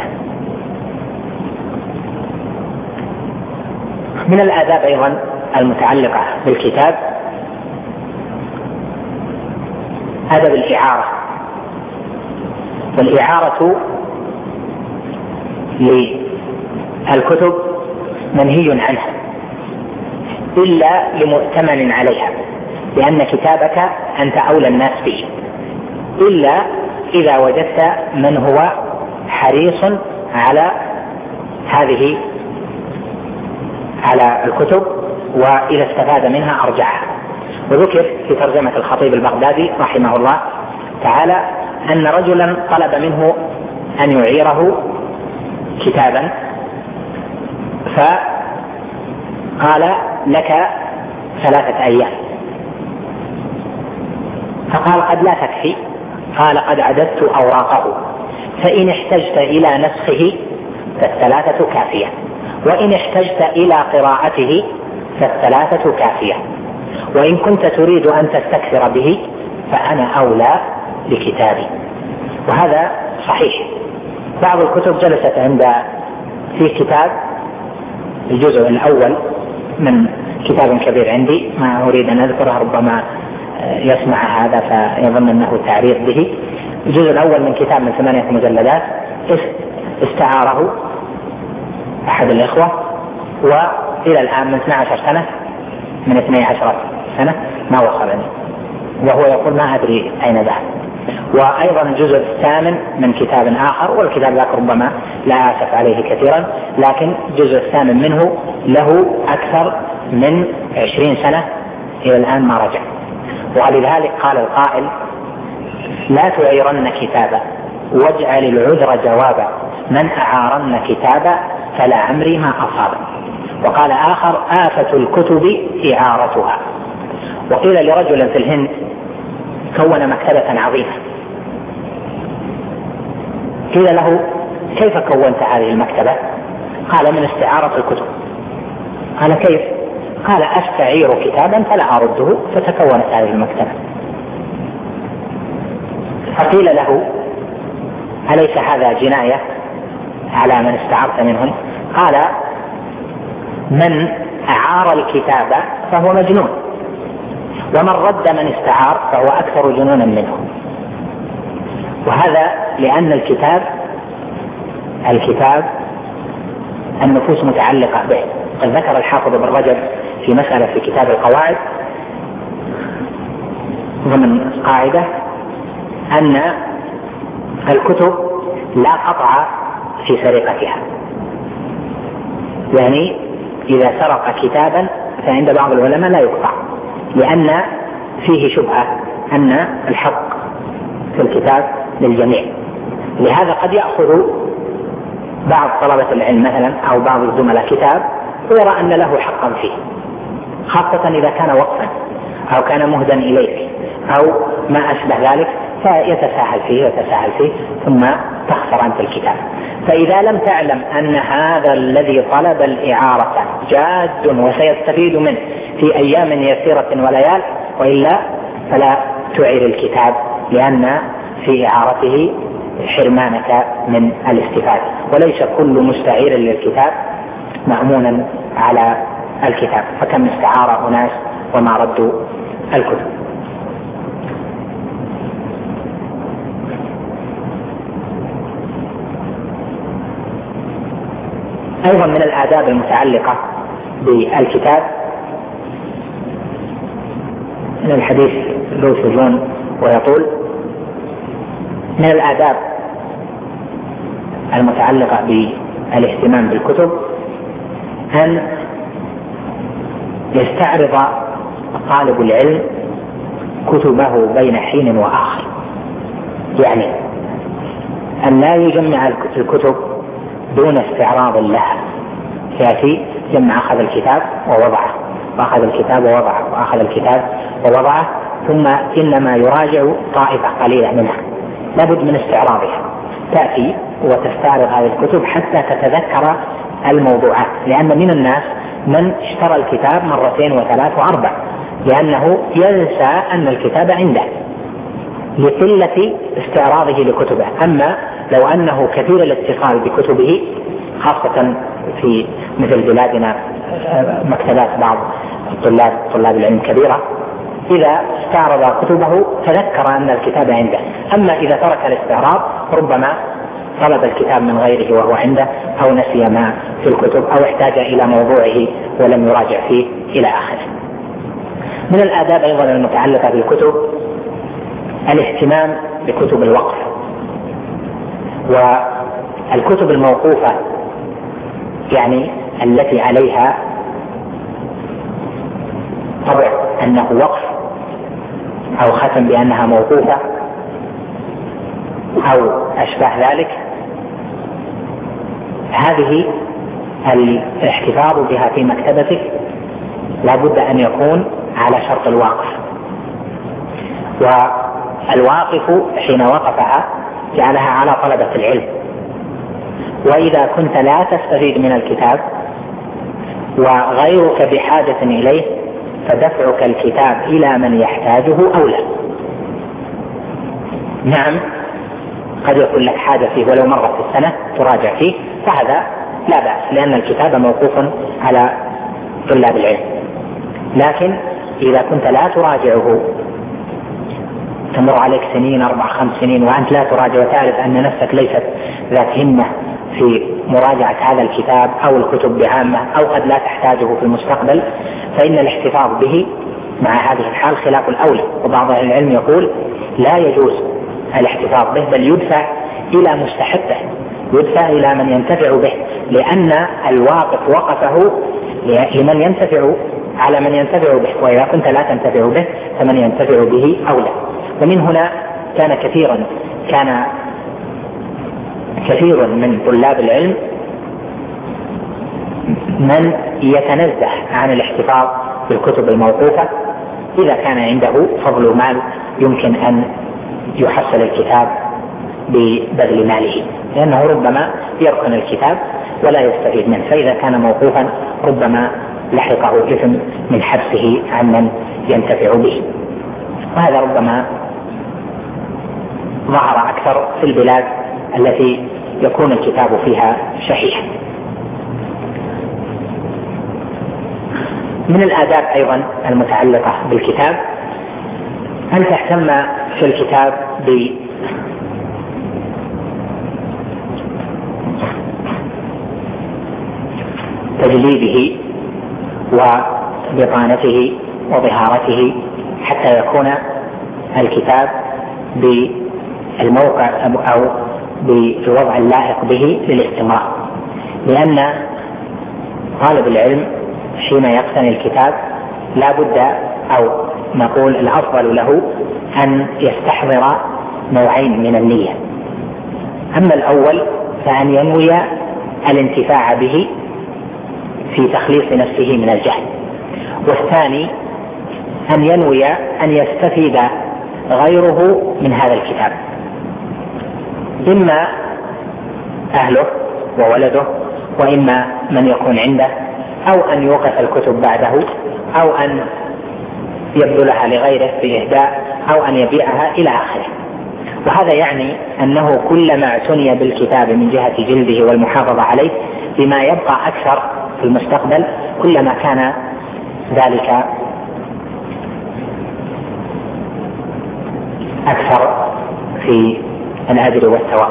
من الآداب أيضا المتعلقة بالكتاب أدب الإعارة. والإعارة للكتب منهي عنها إلا لمؤتمن عليها، لأن كتابك أنت أولى الناس به، إلا إذا وجدت من هو حريص على هذه على الكتب وإذا استفاد منها أرجعها. وذكر في ترجمة الخطيب البغدادي رحمه الله تعالى أن رجلا طلب منه أن يعيره كتابا، فقال لك ثلاثة أيام، فقال قد لا تكفي، قال قد عددت أوراقه، فإن احتجت إلى نسخه فالثلاثة كافية، وإن احتجت إلى قراءته فالثلاثة كافية، وإن كنت تريد أن تستكثر به فأنا أولى بكتابي. وهذا صحيح. بعض الكتب جلست عند في كتاب الجزء الأول من كتاب كبير عندي ما أريد أن أذكره، ربما يسمع هذا فيظن أنه تعريض به. الجزء الأول من كتاب من ثمانية مجلدات استعاره أحد الإخوة، وإلى الآن من اثنتي عشرة سنة من اثنتي عشرة سنة ما وصلني، وهو يقول ما أدري أين ذهب. وأيضا الجزء الثامن من كتاب آخر، والكتاب ذاك ربما لا آسف عليه كثيرا، لكن الجزء الثامن منه له أكثر من عشرين سنة إلى الآن ما رجع. ولذلك قال القائل لا تعيرن كتابا واجعل العذر جوابا، من أعارن كتابا فلا عمري ما أصاب. وقال آخر آفة الكتب إعارتها. وقيل لرجل في الهند كون مكتبة عظيمة، قيل له كيف كونت هذه المكتبة؟ قال من استعارة الكتب. قال كيف؟ قال أستعير كتابا فلا أرده فتكونت هذه المكتبة. فقيل له أليس هذا جناية على من استعرت منهم؟ قال من أعار الكتاب فهو مجنون، ومن رد من استعار فهو أكثر جنونا منه. وهذا لأن الكتاب الكتاب النفوس متعلقة به. قد ذكر الحافظ ابن رجب في مسألة في كتاب القواعد ضمن قاعدة أن الكتب لا قطع في سرقتها، يعني إذا سرق كتابا فعند بعض العلماء لا يقطع، لأن فيه شبهة أن الحق في الكتاب للجميع. لهذا قد يأخذ بعض طلبة العلم مثلا أو بعض الزملاء كتاب ويرى أن له حقا فيه، خاصة إذا كان وقفا أو كان مهدا إليك أو ما أشبه ذلك، فيتساهل فيه ويتساهل فيه ثم تخسر أنت الكتاب. فإذا لم تعلم أن هذا الذي طلب الإعارة جاد وسيستفيد منه في أيام يسيرة وليال، وإلا فلا تعير الكتاب، لأن في إعارته حرمانك من الاستفادة. وليس كل مستعير للكتاب مأمونا على الكتاب، فكم استعار أناس وما ردوا الكتب. أيضا من الآداب المتعلقة بالكتاب من الحديث ذو سجون ويقول من الآداب المتعلقة بالاهتمام بالكتب أن يستعرض طالب العلم كتبه بين حين وآخر، يعني أن لا يجمع الكتب دون استعراض لها، يأتي جمع أخذ الكتاب ووضعه وأخذ الكتاب ووضعه وأخذ الكتاب ووضعه، ثم إنما يراجع طائفة قليلة منها، لابد من استعراضها. تأتي وتستعرض هذه الكتب حتى تتذكر الموضوعات، لأن من الناس من اشترى الكتاب مرتين وثلاث وأربع لأنه ينسى أن الكتاب عنده لقلة استعراضه لكتبه. أما لو أنه كثير الاتصال بكتبه، خاصة في مثل بلادنا مكتبات بعض الطلاب طلاب العلم كبيرة، إذا استعرض كتبه تذكر أن الكتاب عنده. أما إذا ترك الاستعراض ربما طلب الكتاب من غيره وهو عنده، أو نسي ما في الكتب، أو احتاج إلى موضوعه ولم يراجع فيه إلى آخره. من الآداب أيضا المتعلقة بالكتب الاهتمام بكتب الوقف، والكتب الموقوفة يعني التي عليها طبع بأنه وقف أو ختم بأنها موقوفة أو أشبه ذلك، هذه الاحتفاظ بها في مكتبتك لا بد أن يكون على شرط الواقف. والواقف حين وقفها جعلها على طلبة العلم، وإذا كنت لا تستفيد من الكتاب وغيرك بحاجة إليه فدفعك الكتاب إلى من يحتاجه أولى. نعم قد يكون لك حاجة فيه ولو مرة في السنة تراجع فيه، فهذا لا بأس لأن الكتاب موقوف على طلاب العلم. لكن إذا كنت لا تراجعه، تمر عليك سنين أربع خمس سنين وأنت لا تراجع وتعرف أن نفسك ليست ذات همة في مراجعة هذا الكتاب أو الكتب بعامة أو قد لا تحتاجه في المستقبل، فإن الاحتفاظ به مع هذه الحال خلاف الأولى. وبعض أهل العلم يقول لا يجوز الاحتفاظ به، بل يدفع إلى مستحقه، يدفع إلى من ينتفع به، لأن الواقف وقفه لمن ينتفع على من ينتفع به، وإذا كنت لا تنتفع به فمن ينتفع به أولى. ومن هنا كان كثيرا كان كثير من طلاب العلم من يتنزه عن الاحتفاظ بالكتب الموقوفة إذا كان عنده فضل مال يمكن أن يحصل الكتاب ببذل ماله، لأنه ربما يركن الكتاب ولا يستفيد منه، فإذا كان موقوفا ربما لحقه إثم من حبسه عن من ينتفع به. وهذا ربما ظهر أكثر في البلاد التي يكون الكتاب فيها شحيحا. من الآداب أيضا المتعلقة بالكتاب أن تهتم في الكتاب بتجليده وبطانته وظهارته حتى يكون الكتاب بالموقع أو بالوضع اللائق به للاستمرار، لأن طالب العلم حين يقتني الكتاب لا بد أو نقول الأفضل له أن يستحضر نوعين من النية. أما الأول فأن ينوي الانتفاع به في تخليص نفسه من الجهل، والثاني أن ينوي أن يستفيد غيره من هذا الكتاب، إما أهله وولده وإما من يكون عنده، أو أن يوقف الكتب بعده، أو أن يبذلها لغيره في إهداء، أو أن يبيعها إلى آخره. وهذا يعني أنه كلما اعتني بالكتاب من جهة جلده والمحافظة عليه بما يبقى أكثر في المستقبل كلما كان ذلك أكثر في الأجر والثواب.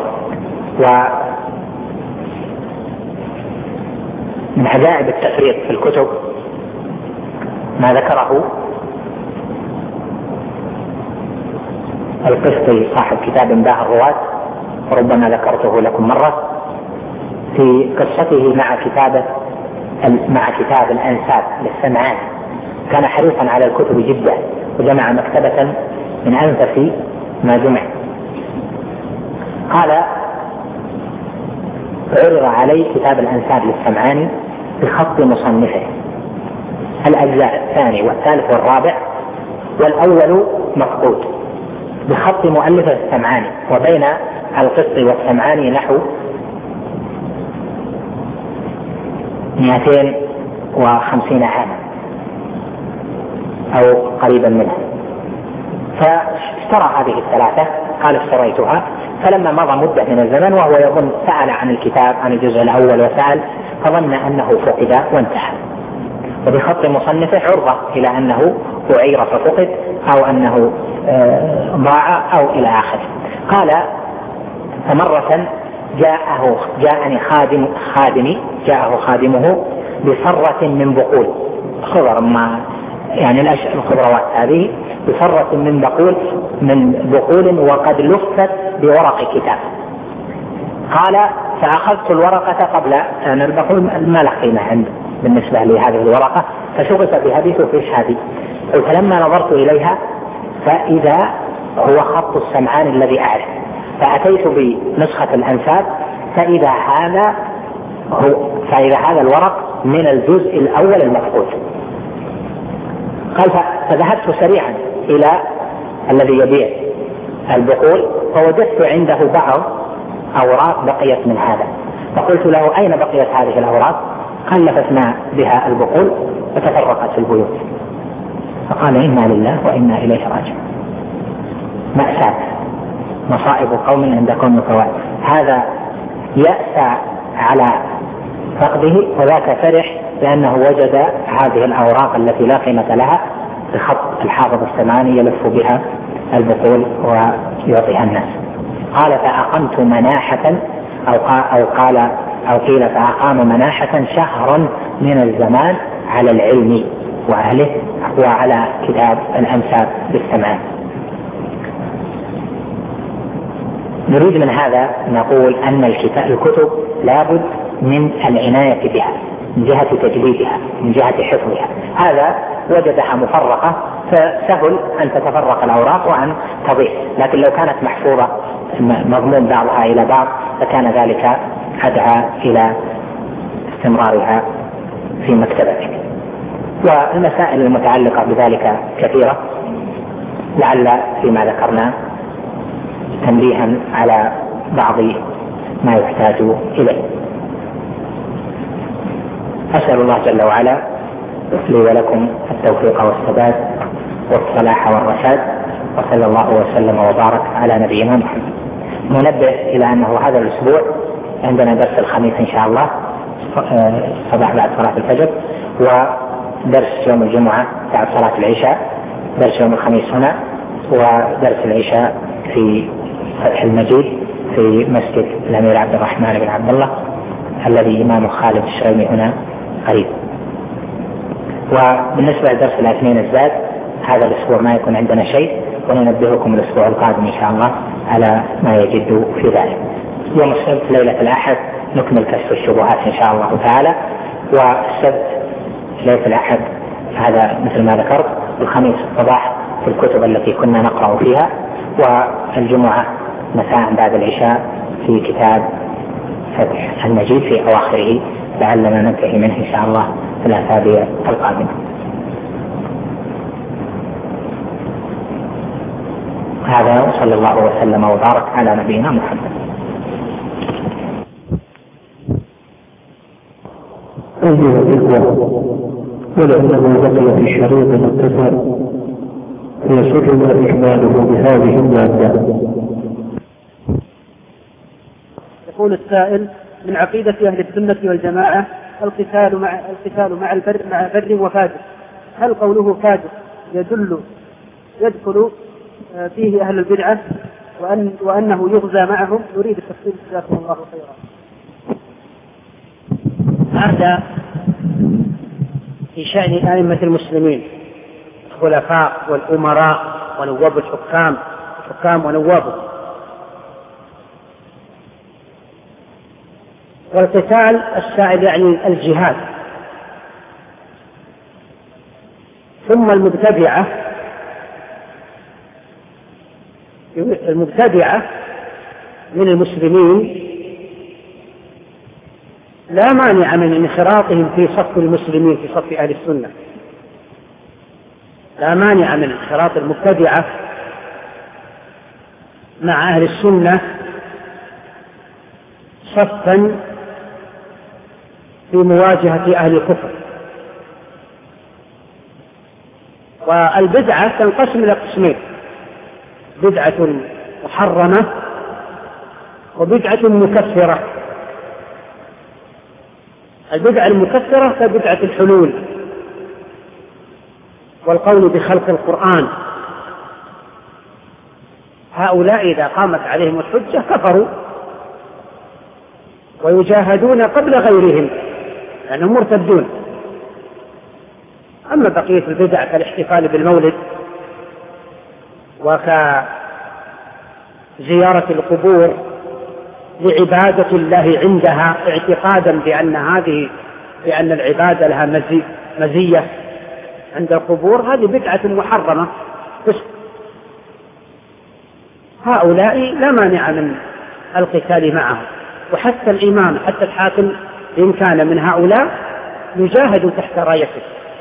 ومن عجائب التفريط في الكتب ما ذكره القسطي صاحب كتاب انباء الرواة، وربما ذكرته لكم مرة، في قصته مع كتابة مع كتاب الأنساب للسمعاني. كان حريصا على الكتب جدا وجمع مكتبة من أنفس ما جمع. قال عرض عليه كتاب الأنساب للسمعاني بخط مصنفه، الأجزاء الثاني والثالث والرابع، والأول مفقود بخط مؤلفه السمعاني، وبين القسطي والسمعاني نحو مئتين وخمسين عاما أو قريبا منها. فاشترى هذه الثلاثة، قال اشتريتها، فلما مضى مدة من الزمن وهو يظن سأل عن الكتاب عن الجزء الأول وسأل فظن أنه فقد وانتهى، وبخط مصنفه عرضة إلى أنه أعير ففقد أو أنه ضاع أو إلى آخره. قال فمرة جاءه جاءني خادم خادمي جاءه خادمه بصرة من بقول، خضر ما يعني الخضروات هذه، بصرة من بقول من بقول وقد لفت بورق كتاب. قال فأخذت الورقة قبل أن البقول ما له قيمة عنده بالنسبة لهذه الورقة، فشغف بحديثه في هذه، يقول فلما نظرت إليها فإذا هو خط السمعان الذي أعرف، فأتيت بنسخة الأنساب فإذا هذا هو فإذا هذا الورق من الجزء الأول المفقود. قال فذهبت سريعا إلى الذي يبيع البقول فوجدت عنده بعض أوراق بقيت من هذا، فقلت له أين بقيت هذه الأوراق؟ قال نفثنا بها البقول وتفرقت في البيوت. فقال إنا لله وإنا إليه راجعون. مأساة، مصائب قوم عند قوم فوائد. هذا يأسى على فقده وذاك فرح لأنه وجد هذه الأوراق التي لا قيمة لها بخط الحافظ السمعاني يلف بها البقول ويعطيها الناس. قال فأقمت مناحة أو قال أو قيل فأقام مناحة شهرا من الزمان على العلم وأهله وعلى كتاب الأنساب بالسمعان. نريد من هذا نقول أن الكتب لابد من العناية بها من جهة تجديدها من جهة حفظها. هذا وجدها مفرقة فسهل أن تتفرق الأوراق وأن تضيع، لكن لو كانت محفوظة مضمون بعضها إلى بعض فكان ذلك أدعى إلى استمرارها في مكتبتك. والمسائل المتعلقة بذلك كثيرة، لعل فيما ذكرنا تنبيها على بعض ما يحتاج إليه. أسأل الله جل وعلا لي ولكم التوفيق والسداد والصلاح والرشاد، وصلى الله وسلم وبارك على نبينا محمد. ننبه إلى أنه هذا الأسبوع عندنا درس الخميس إن شاء الله صباح بعد صلاة الفجر، ودرس يوم الجمعة بعد صلاة العشاء، درس يوم الخميس هنا، ودرس العشاء في فتح المجيد في مسجد الأمير عبد الرحمن بن عبد الله الذي إمام خالد الشريمي هنا قريب. وبالنسبة لدرس الاثنين الزاد هذا الأسبوع ما يكون عندنا شيء، وننبهكم الأسبوع القادم إن شاء الله على ما يجد في ذلك. يوم السبت ليلة الأحد نكمل كشف الشبهات إن شاء الله تعالى، والسبت ليلة الأحد هذا مثل ما ذكرت، الخميس الصباح في الكتب التي كنا نقرأ فيها، والجمعة مساء بعد العشاء في كتاب فتح المجيد في أواخره، لعلنا ننتهي منه إن شاء الله في الأسابيع القادمة. هذا وصلى الله وسلم وبارك على نبينا محمد. أيها الإخوة، ولأنه بقي في شريط متصل يسرنا إكماله بهذه المادة. يقول السائل: من عقيدة أهل السنة والجماعة القتال مع القتال مع البر مع بر وفاجر، هل قوله فاجر يدل يدخل فيه أهل البدعة وأن وأنه يغزى معهم؟ نريد التفصيل جزاكم الله خيرا. هذا في شأن أئمة المسلمين الخلفاء والأمراء ونواب الحكام الحكام ونوابه. والقتال السائل يعني الجهاد. ثم المبتدعة المبتدعة من المسلمين لا مانع من انخراطهم في صف المسلمين في صف أهل السنة، لا مانع من انخراط المبتدعة مع أهل السنة صفا في مواجهة أهل الكفر. والبدعة تنقسم إلى قسمين: بدعة محرمة وبدعة مكفرة. البدعة المكفرة كبدعة الحلول والقول بخلق القرآن، هؤلاء إذا قامت عليهم الحجة كفروا ويجاهدون قبل غيرهم لأنهم مرتدون. أما بقية البدع كالاحتفال بالمولد وكزيارة القبور لعبادة الله عندها اعتقادا بأن هذه بأن العبادة لها مزية، عند القبور هذه بدعة محرمة. بس هؤلاء لا مانع من القتال معهم، وحتى الإمام حتى الحاكم إن كان من هؤلاء يجاهد تحت رايته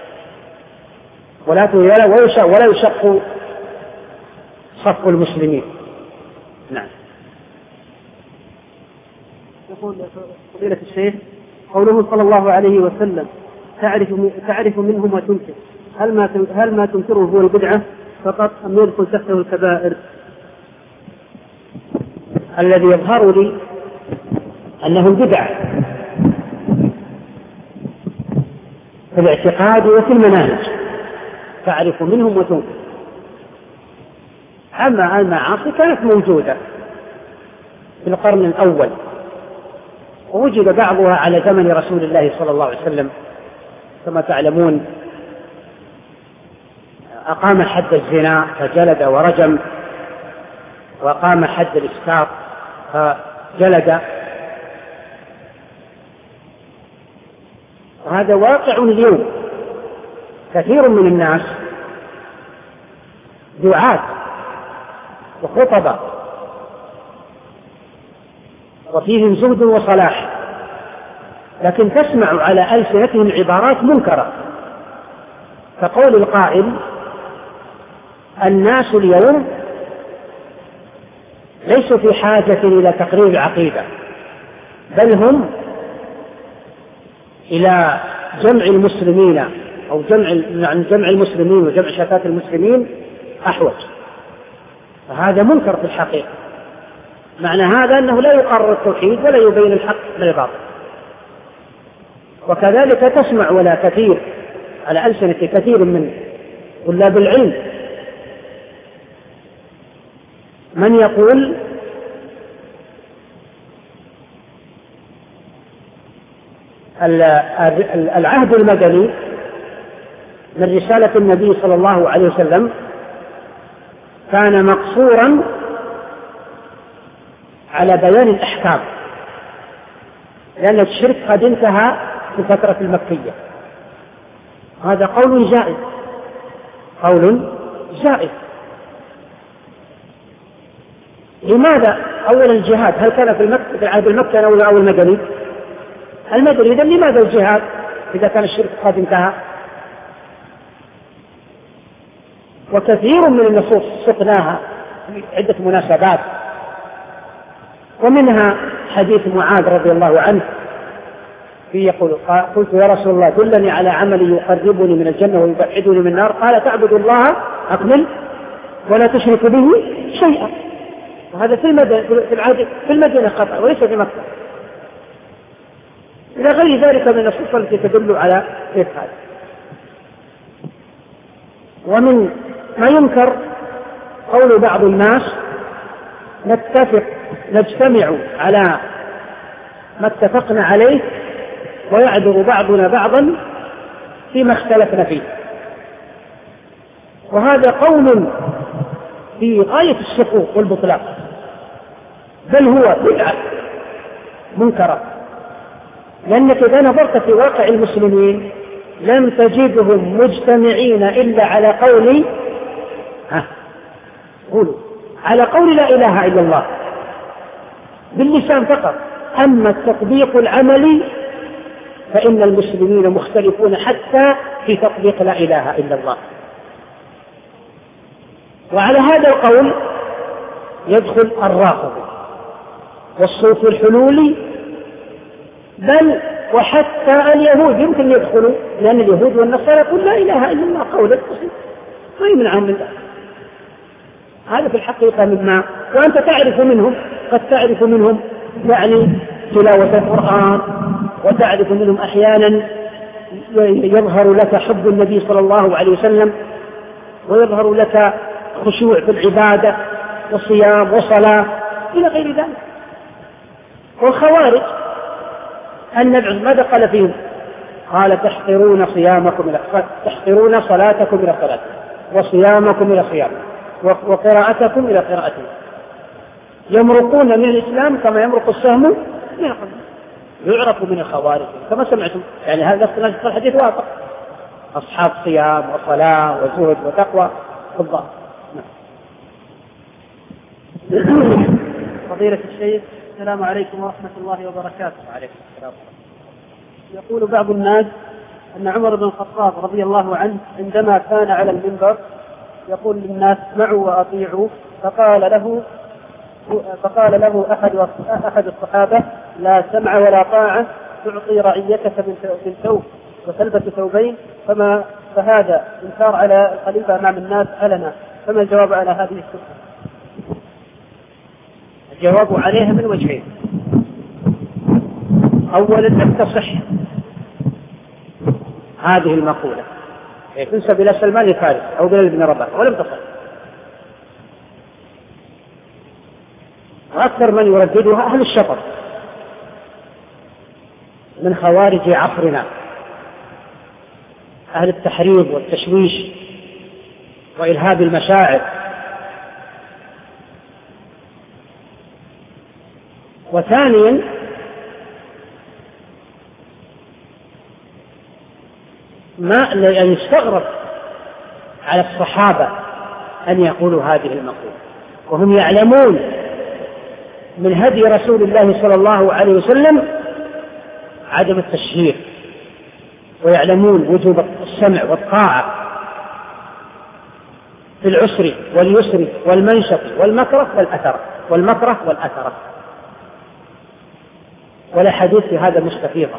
ولا ولا يشق صف المسلمين. نعم. يقول فضيلة الشيخ قوله صلى الله عليه وسلم تعرف تعرف منهم وتنكر، هل ما هل ما تنكره هو البدعة فقط أم يدخل تحته الكبائر؟ الذي يظهر لي أنه البدعة في الاعتقاد وفي المناهج، تعرف منهم وتنكر. أما المعاصي كانت موجودة في القرن الأول ووجد بعضها على زمن رسول الله صلى الله عليه وسلم، كما تعلمون أقام حد الزنا فجلد ورجم، وأقام حد الإسكار فجلد، وهذا واقع اليوم. كثير من الناس دعاة وخطبة وفيهم زهد وصلاح، لكن تسمع على ألسنتهم عبارات منكرة، كقول القائل: الناس اليوم ليسوا في حاجة إلى تقرير عقيدة، بل هم إلى جمع المسلمين أو جمع عن جمع المسلمين وجمع شتات المسلمين أحوج. فهذا منكر في الحقيقة. معنى هذا أنه لا يقرر التوحيد ولا يبين الحق من الباطل. وكذلك تسمع ولا كثير على ألسنة كثير من طلاب العلم من يقول: العهد المدني من رسالة النبي صلى الله عليه وسلم كان مقصورا على بيان الأحكام، لأن الشرك قد انتهى في الفترة المكية. هذا قول جائز، قول جائز. لماذا؟ أولا الجهاد هل كان في المكة في العهد المكي أو المدني؟ المدني. إذن لماذا الجهاد إذا كان الشرك قد انتهى؟ وكثير من النصوص سقناها في عدة مناسبات، ومنها حديث معاذ رضي الله عنه في يقول: قلت يا رسول الله دلني على عمل يقربني من الجنة ويبعدني من النار، قال: تعبد الله أكمل ولا تشرك به شيئا. وهذا في المدينة في العهد في المدينة خطأ وليس في مكة، إلى غير ذلك من النصوص التي تدل على هذا. ومن ما ينكر قول بعض الناس: نتفق نجتمع على ما اتفقنا عليه ويعذر بعضنا بعضا فيما اختلفنا فيه. وهذا قول في غاية السقوط والبطلان، بل هو بدعة منكرة، لأنك إذا نظرت في واقع المسلمين لم تجدهم مجتمعين إلا على قول ها قولوا على قول لا إله إلا الله باللسان فقط. أما التطبيق العملي فإن المسلمين مختلفون حتى في تطبيق لا إله إلا الله. وعلى هذا القول يدخل الرافضي والصوفي الحلولي، بل وحتى اليهود يمكن يدخلوا، لأن اليهود والنصارى يقول لا إله إلا الله قولا بسيطا ما يمنعهم من ذلك. هذا في الحقيقة مما وأنت تعرف منهم، قد تعرف منهم يعني تلاوة القرآن، وتعرف منهم أحيانا يظهر لك حب النبي صلى الله عليه وسلم، ويظهر لك خشوع في العبادة وصيام وصلاة إلى غير ذلك. والخوارج النبي ماذا قال فيهم؟ قال: تحقرون صيامكم إلى تحقرون صلاتكم إلى صلاتكم، وصيامكم إلى صيامكم، وقراءتكم إلى قراءتكم. يمرقون من الإسلام كما يمرق السهم من القلب. يعرف من الخوارج كما سمعتم، يعني هذا نفس الحديث واقع. أصحاب صيام وصلاة وزهد وتقوى في الظاهر. فضيلة الشيخ، السلام عليكم ورحمة الله وبركاته. وعليكم السلام. يقول بعض الناس أن عمر بن الخطاب رضي الله عنه عندما كان على المنبر يقول للناس اسمعوا وأطيعوا، فقال له فقال له أحد أحد الصحابة لا سمع ولا طاعة، تعطي رعيتك بالثوب وتلبس ثوبين، فما فهذا إنكار على الخليفة أمام الناس علنا، فما الجواب على هذه الشبهة؟ الجواب عليها من وجهين. أولا لم تصح هذه المقولة، تنسب إلى سلمان الفارسي أو بلال بن رباح، ولم تصح، وأكثر من يرددها أهل الشطر من خوارج عصرنا، أهل التحريض والتشويش وإلهاب المشاعر. وثانيا ما يستغرب على الصحابة أن يقولوا هذه المقولة وهم يعلمون من هدي رسول الله صلى الله عليه وسلم عدم التشهير، ويعلمون وجوب السمع والطاعة في العسر واليسر والمنشط والمكره والأثر والمكره والأثر. والأحاديث في هذا مستفيضة،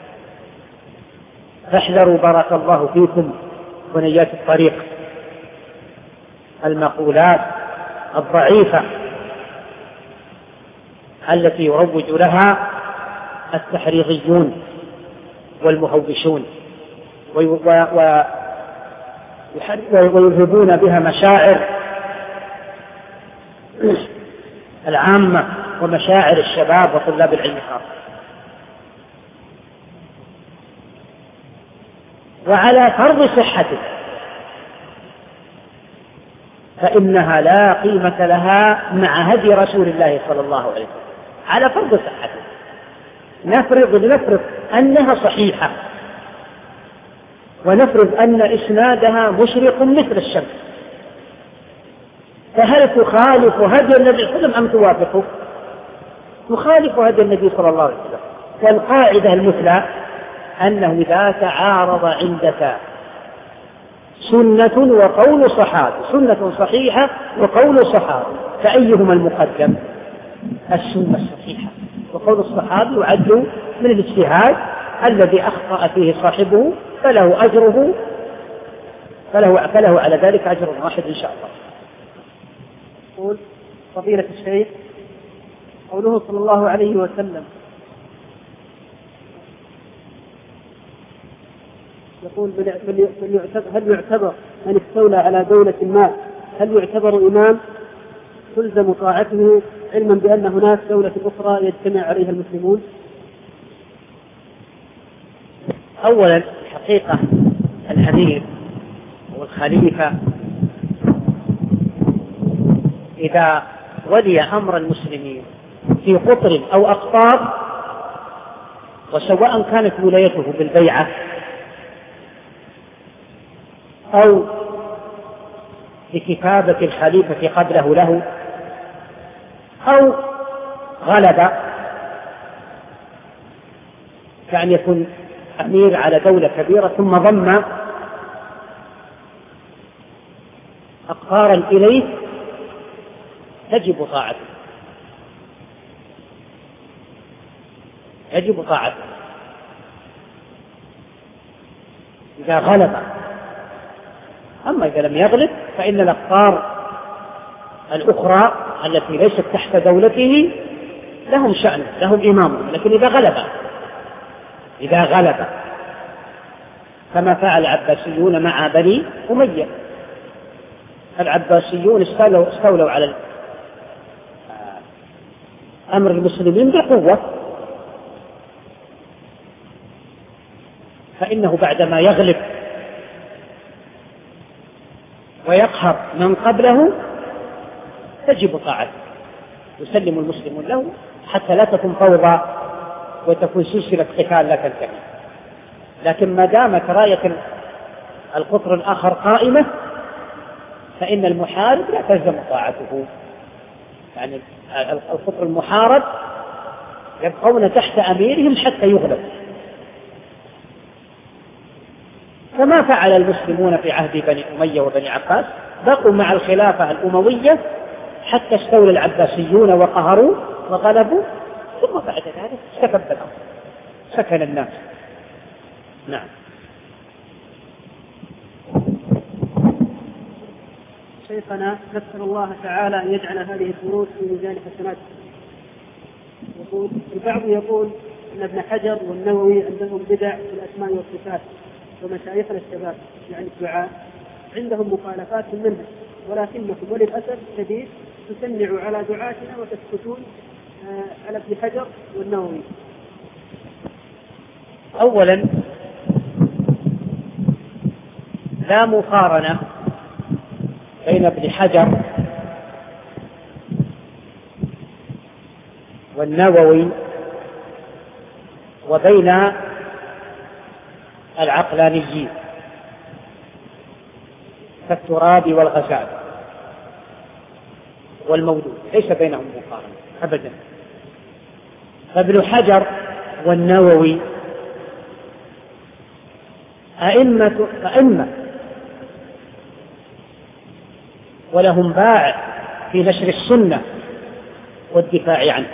فاحذروا بارك الله فيكم بنيات الطريق المقولات الضعيفة التي يروج لها التحريضيون والمهوشون ويذهبون بها مشاعر العامة ومشاعر الشباب وطلاب العلم خاصة. وعلى فرض صحته فإنها لا قيمة لها مع هدي رسول الله صلى الله عليه وسلم، على فرض صحته. نفرض لنفرض أنها صحيحة، ونفرض أن إسنادها مشرق مثل الشمس، فهل تخالف هدي النبي صلى الله عليه وسلم أم توافقه؟ تخالف هدي النبي صلى الله عليه وسلم. والقاعدة المثلى أنه إذا تعارض عندك سنة وقول صحابي، سنة صحيحة وقول صحابي، فأيهما المقدم؟ السنة الصحيحة، وقول الصحابي يعد من الاجتهاد الذي أخطأ فيه صاحبه فله أجره، فله, فله على ذلك أجر واحد إن شاء الله. يقول فضيلة الشيخ، قوله صلى الله عليه وسلم يقول هل يعتبر من استولى على دولة ما هل يعتبر إمام تلزم طاعته علما بأن هناك دولة أخرى يجتمع عليها المسلمون؟ أولا حقيقة الأمير والخليفة إذا ولي أمر المسلمين في قطر أو أقطار، وسواء كانت ولايته بالبيعة أو بكتابة الخليفة قبله له أو غلب، كأن يكون أمير على دولة كبيرة ثم ضم أقطارا إليه، تجب طاعته، يجب طاعته إذا غلب. أما إذا لم يغلب فإن الأقطار الأخرى التي ليست تحت دولته لهم شأن، لهم إمامهم، لكن إذا غلب إذا غلب كما فعل العباسيون مع بني أمية. العباسيون استولوا, استولوا على أمر المسلمين بقوة، فإنه بعدما يغلب ويقهر من قبله تجب طاعته، يسلم المسلمون له حتى لا تكون فوضى وتكون سلسلة قتال لا تنتهي. لكن ما دامت راية القطر الآخر قائمة، فإن المحارب لا تلزم طاعته. يعني القطر المحارب يبقون تحت أميرهم حتى يغلب، كما فعل المسلمون في عهد بني أمية وبني عباس، بقوا مع الخلافة الأموية حتى استولى العباسيون وقهروا وغلبوا، ثم بعد ذلك استكب الأمر، سكن الناس. نعم. شيخنا نسأل الله تعالى أن يجعل هذه الدروس في ميزان حسناته. يقول البعض يقول أن ابن حجر والنووي عندهم بدع في الأسماء والصفات، ومشايخنا الشباب يعني الدعاء عندهم مخالفات منها، ولكنكم وللأسف الشديد تسمعوا على دعاتنا وتسكتون على ابن حجر والنووي. أولا لا مقارنة بين ابن حجر والنووي وبين العقلانيين كالترابي والغزالي والمولود، ليس بينهم مقارنة أبدا. فابن حجر والنووي أئمة أئمة ولهم باع في نشر السنة والدفاع عنه،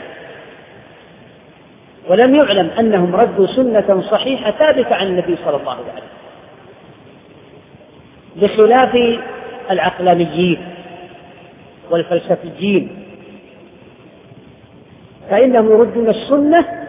ولم يعلم أنهم ردوا سنة صحيحة ثابتة عن النبي صلى الله عليه وسلم، بخلاف العقلانيين والفلسفيين، فإنهم يردون السنة